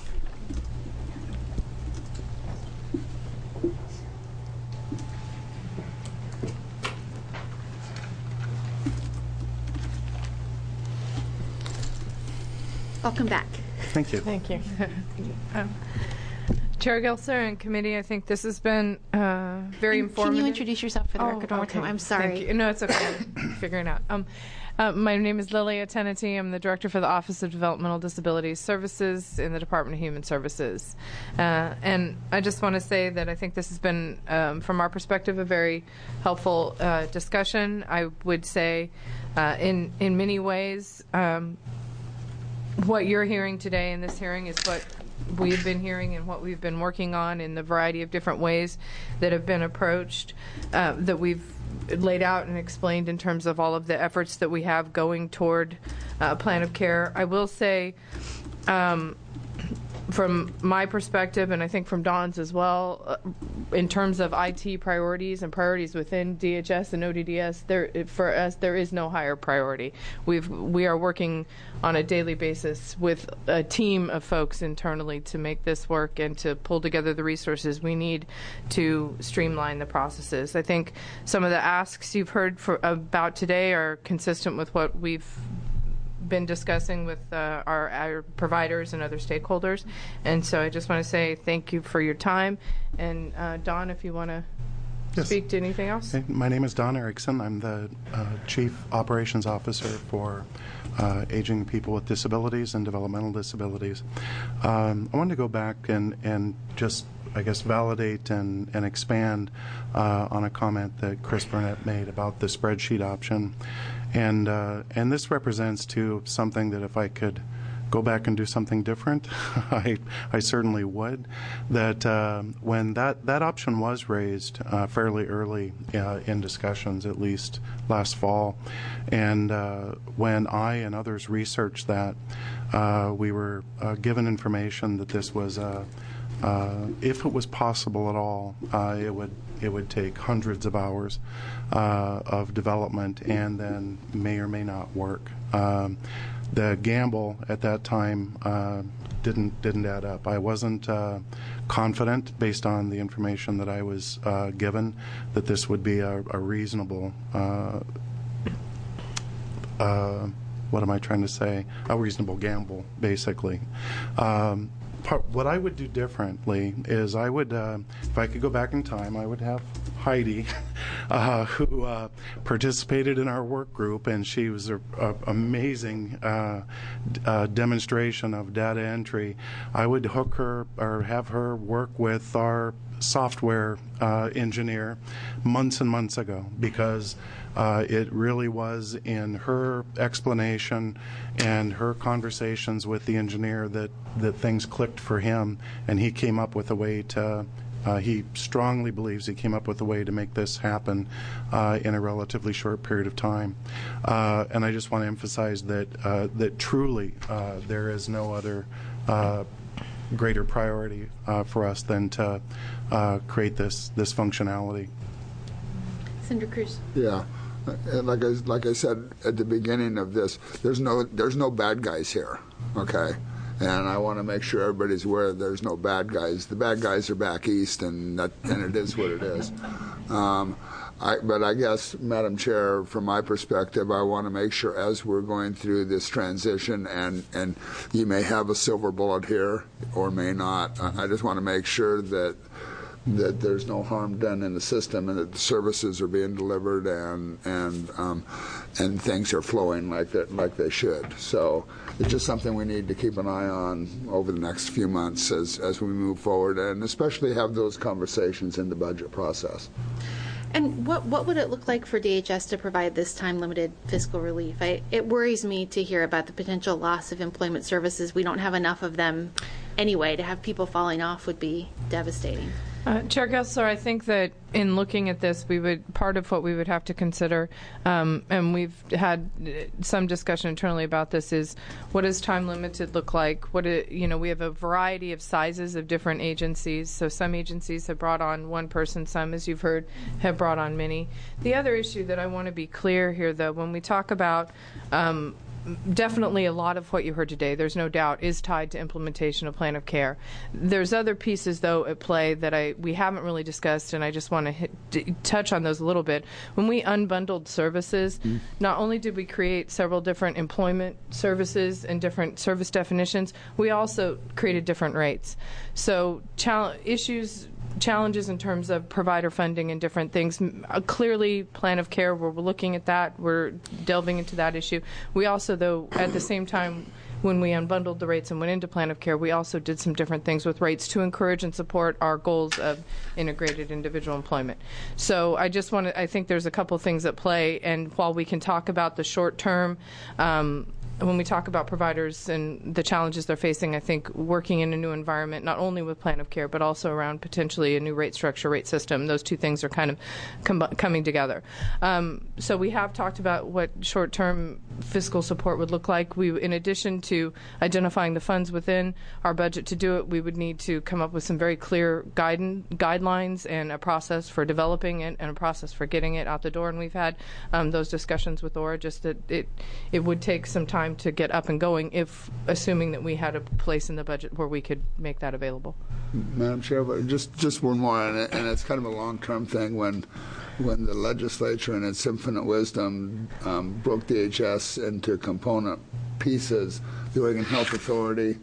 Welcome back. Thank you. Thank you. um, Chair Gelser and committee, I think this has been uh, very and informative. Can you introduce yourself for the oh, record one more okay. time? I'm sorry. Thank you. No, it's okay. I'm figuring it out. Um, uh, my name is Lily Atenity. I'm the director for the Office of Developmental Disabilities Services in the Department of Human Services. Uh, and I just want to say that I think this has been, um, from our perspective, a very helpful uh, discussion. I would say uh, in, in many ways, um, what you're hearing today in this hearing is what we've been hearing and what we've been working on in the variety of different ways that have been approached, uh, that we've laid out and explained in terms of all of the efforts that we have going toward a uh, plan of care. I will say, um, from my perspective, and I think from Don's as well, uh, in terms of I T priorities and priorities within D H S and O D D S, there for us there is no higher priority. We've we are working on a daily basis with a team of folks internally to make this work and to pull together the resources we need to streamline the processes. I think some of the asks you've heard for, about today are consistent with what we've been discussing with uh, our, our providers and other stakeholders, and so I just want to say thank you for your time. And uh, Don, if you want to yes. speak to anything else. Hey, my name is Don Erickson. I'm the uh, Chief Operations Officer for uh, Aging People with Disabilities and Developmental Disabilities. Um, I wanted to go back and, and just I guess validate and, and expand uh, on a comment that Chris Burnett made about the spreadsheet option. And uh, and this represents, too, something that if I could go back and do something different, I I certainly would. That uh, when that, that option was raised uh, fairly early uh, in discussions, at least last fall, and uh, when I and others researched that, uh, we were uh, given information that this was a Uh, if it was possible at all, uh, it would it would take hundreds of hours uh, of development and then may or may not work. Um, the gamble at that time uh, didn't didn't add up. I wasn't uh, confident, based on the information that I was uh, given, that this would be a, a reasonable. Uh, uh, what am I trying to say? A reasonable gamble, basically. Um, Part, what I would do differently is I would, uh, if I could go back in time, I would have Heidi, uh, who uh, participated in our work group, and she was an amazing uh, d- uh, demonstration of data entry. I would hook her or have her work with our software uh, engineer months and months ago, because uh, it really was in her explanation and her conversations with the engineer that, that things clicked for him, and he came up with a way to uh, he strongly believes he came up with a way to make this happen uh, in a relatively short period of time. Uh, and I just want to emphasize that uh, that truly uh, there is no other uh, greater priority uh, for us than to uh, create this this functionality. Senator Cruz. Yeah. And like I, like I said at the beginning of this, there's no there's no bad guys here, okay? And I want to make sure everybody's aware there's no bad guys. The bad guys are back east, and that, and it is what it is. Um, I, but I guess, Madam Chair, from my perspective, I want to make sure as we're going through this transition, and, and you may have a silver bullet here or may not, I, I just want to make sure that that there's no harm done in the system and that the services are being delivered and and um, and things are flowing like that like they should. So it's just something we need to keep an eye on over the next few months as as we move forward, and especially have those conversations in the budget process. And what what would it look like for D H S to provide this time-limited fiscal relief? I, it worries me to hear about the potential loss of employment services. We don't have enough of them anyway. To have people falling off would be devastating. Uh, Chair Gessler, I think that in looking at this, we would part of what we would have to consider, um, and we've had some discussion internally about this, is what does time limited look like? What it, you know, we have a variety of sizes of different agencies. So some agencies have brought on one person, some, as you've heard, have brought on many. The other issue that I want to be clear here, though, when we talk about um, definitely a lot of what you heard today, there's no doubt, is tied to implementation of plan of care. There's other pieces, though, at play that I we haven't really discussed, and I just want to hit, d- touch on those a little bit. When we unbundled services, mm. not only did we create several different employment services and different service definitions, we also created different rates. So chal- issues... challenges in terms of provider funding and different things. Uh, clearly, plan of care, we're looking at that. We're delving into that issue. We also, though, at the same time, when we unbundled the rates and went into plan of care, we also did some different things with rates to encourage and support our goals of integrated individual employment. So I just want to, I think there's a couple things at play, and while we can talk about the short term, um, when we talk about providers and the challenges they're facing, I think working in a new environment, not only with plan of care, but also around potentially a new rate structure, rate system, those two things are kind of com- coming together. Um, so we have talked about what short-term fiscal support would look like. We, in addition to identifying the funds within our budget to do it, we would need to come up with some very clear guide- guidelines and a process for developing it and a process for getting it out the door. And we've had um, those discussions with Ora, just that it, it would take some time to get up and going, if assuming that we had a place in the budget where we could make that available. Madam Chair, but just just one more, and, it, and it's kind of a long-term thing. When when the legislature, in its infinite wisdom, um, broke D H S into component pieces, the Oregon Health Authority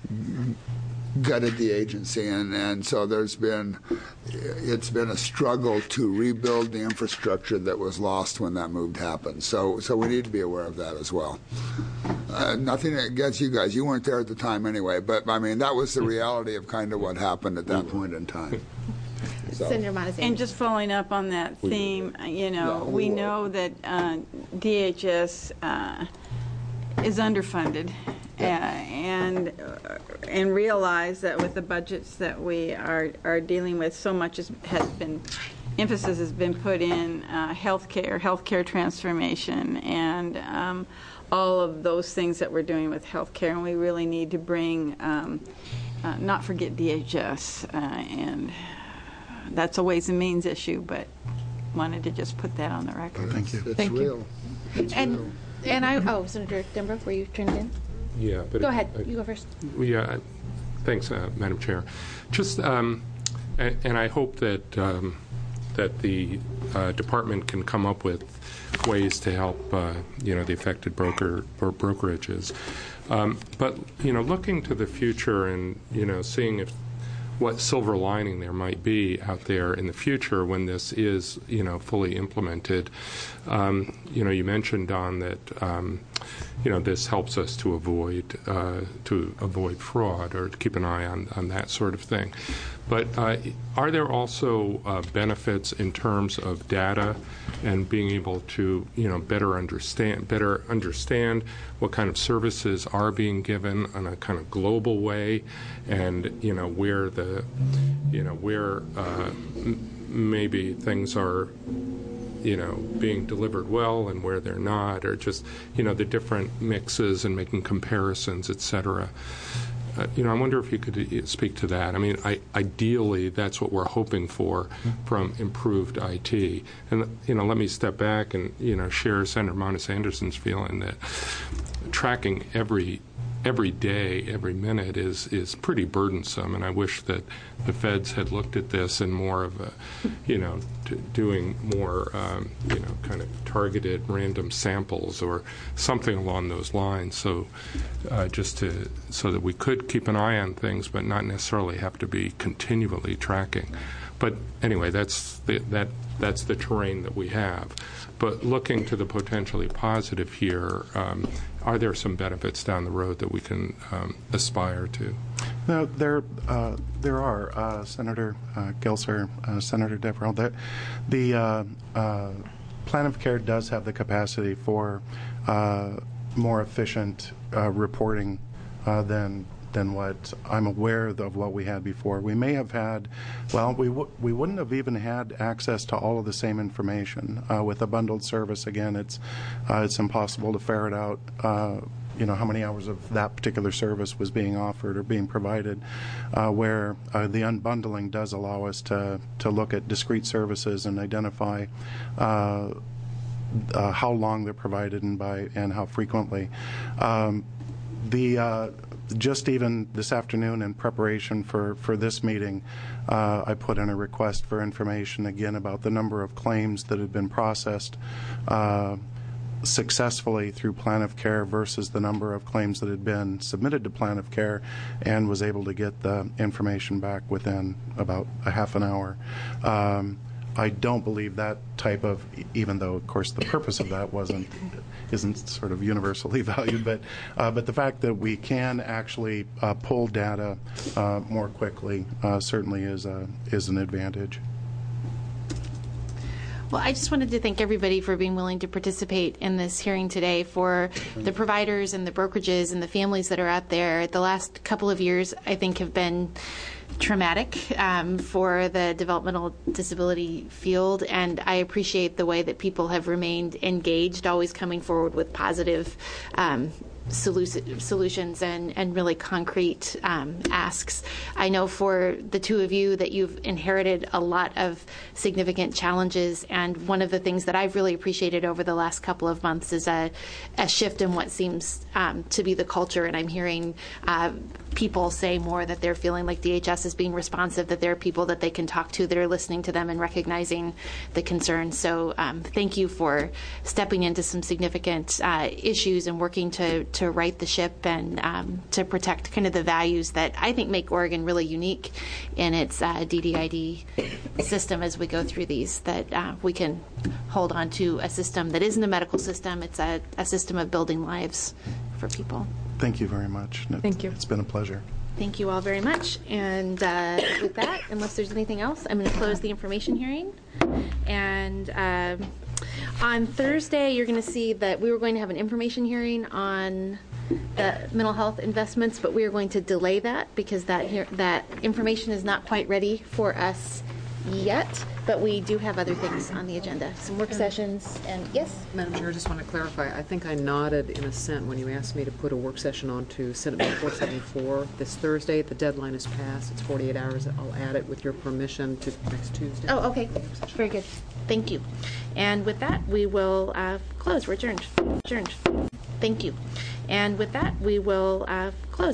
gutted the agency, and, and so there's been it's been a struggle to rebuild the infrastructure that was lost when that move happened. So so we need to be aware of that as well. Uh, nothing against you guys. You weren't there at the time anyway, but I mean that was the reality of kind of what happened at that point in time. So. Senator Montezuma. And just following up on that theme, you know, yeah, we know that uh, D H S uh, is underfunded. Uh, and uh, and realize that with the budgets that we are are dealing with, so much is, has been emphasis has been put in uh, healthcare, healthcare transformation, and um, all of those things that we're doing with healthcare. And we really need to bring, um, uh, not forget D H S, uh, and that's a Ways and Means issue. But wanted to just put that on the record. Thank you. It's Thank real. you. It's and real. and I oh Senator Denbrook, were you turned in? Yeah, but go it, ahead. I, you go first. Yeah, thanks, uh, Madam Chair. Just um, and, and I hope that um, that the uh, department can come up with ways to help uh, you know the affected broker bro- brokerages. Um, but you know, looking to the future and you know seeing if what silver lining there might be out there in the future when this is you know fully implemented. Um, you know, you mentioned, Don, that um, you know this helps us to avoid uh, to avoid fraud or to keep an eye on, on that sort of thing. But uh, are there also uh, benefits in terms of data and being able to, you know, better understand better understand what kind of services are being given on a kind of global way, and you know where the the, you know, where uh, m- maybe things are, you know, being delivered well and where they're not, or just, you know, the different mixes and making comparisons, et cetera. Uh, you know, I wonder if you could speak to that. I mean, I, ideally, that's what we're hoping for from improved I T. And, you know, let me step back and, you know, share Senator Monis Anderson's feeling that tracking every every day, every minute is, is pretty burdensome. And I wish that the feds had looked at this in more of a, you know, t- doing more, um, you know, kind of targeted random samples or something along those lines. So uh, just to, so that we could keep an eye on things, but not necessarily have to be continually tracking. But anyway, that's the, that that's the terrain that we have. But looking to the potentially positive here, um, are there some benefits down the road that we can um, aspire to? No, there uh, there are, uh, Senator uh, Gelser, uh, Senator Deverell. The, the uh, uh, plan of care does have the capacity for uh, more efficient uh, reporting uh, than than what I'm aware of what we had before. We may have had, well, we w- we wouldn't have even had access to all of the same information. Uh, with a bundled service, again, it's uh, it's impossible to ferret out, uh, you know, how many hours of that particular service was being offered or being provided, uh, where uh, the unbundling does allow us to, to look at discrete services and identify uh, uh, how long they're provided and by and how frequently. Um, the uh, Just even this afternoon in preparation for, for this meeting, uh, I put in a request for information again about the number of claims that had been processed uh, successfully through plan of care versus the number of claims that had been submitted to plan of care, and was able to get the information back within about a half an hour. Um, I don't believe that type of, even though, of course, the purpose of that wasn't isn't sort of universally valued, but uh, but the fact that we can actually uh, pull data uh, more quickly uh, certainly is a, is an advantage. Well, I just wanted to thank everybody for being willing to participate in this hearing today, for the providers and the brokerages and the families that are out there. The last couple of years, I think, have been traumatic um, for the developmental disability field, and I appreciate the way that people have remained engaged, always coming forward with positive um, solu- solutions and, and really concrete um, asks. I know for the two of you that you've inherited a lot of significant challenges, and one of the things that I've really appreciated over the last couple of months is a, a shift in what seems um, to be the culture, and I'm hearing uh, people say more that they're feeling like D H S is being responsive, that there are people that they can talk to that are listening to them and recognizing the concerns. So um, thank you for stepping into some significant uh, issues and working to, to right the ship and um, to protect kind of the values that I think make Oregon really unique in its uh, D D I D system as we go through these, that uh, we can hold on to a system that isn't a medical system. It's a, a system of building lives for people. Thank you very much. Thank you. It's been a pleasure. Thank you all very much. And uh, with that, unless there's anything else, I'm going to close the information hearing. And um, on Thursday, you're going to see that we were going to have an information hearing on the mental health investments, but we are going to delay that because that here, that information is not quite ready for us yet. But we do have other things on the agenda, some work sessions, and yes? Madam Chair, I just want to clarify. I think I nodded in assent when you asked me to put a work session on to Senate Bill four seventy-four this Thursday. The deadline is passed. It's forty-eight hours. I'll add it with your permission to next Tuesday. Oh, okay. Very good. Thank you. And with that, we will uh, close. We're adjourned. Adjourned. Thank you. And with that, we will uh, close.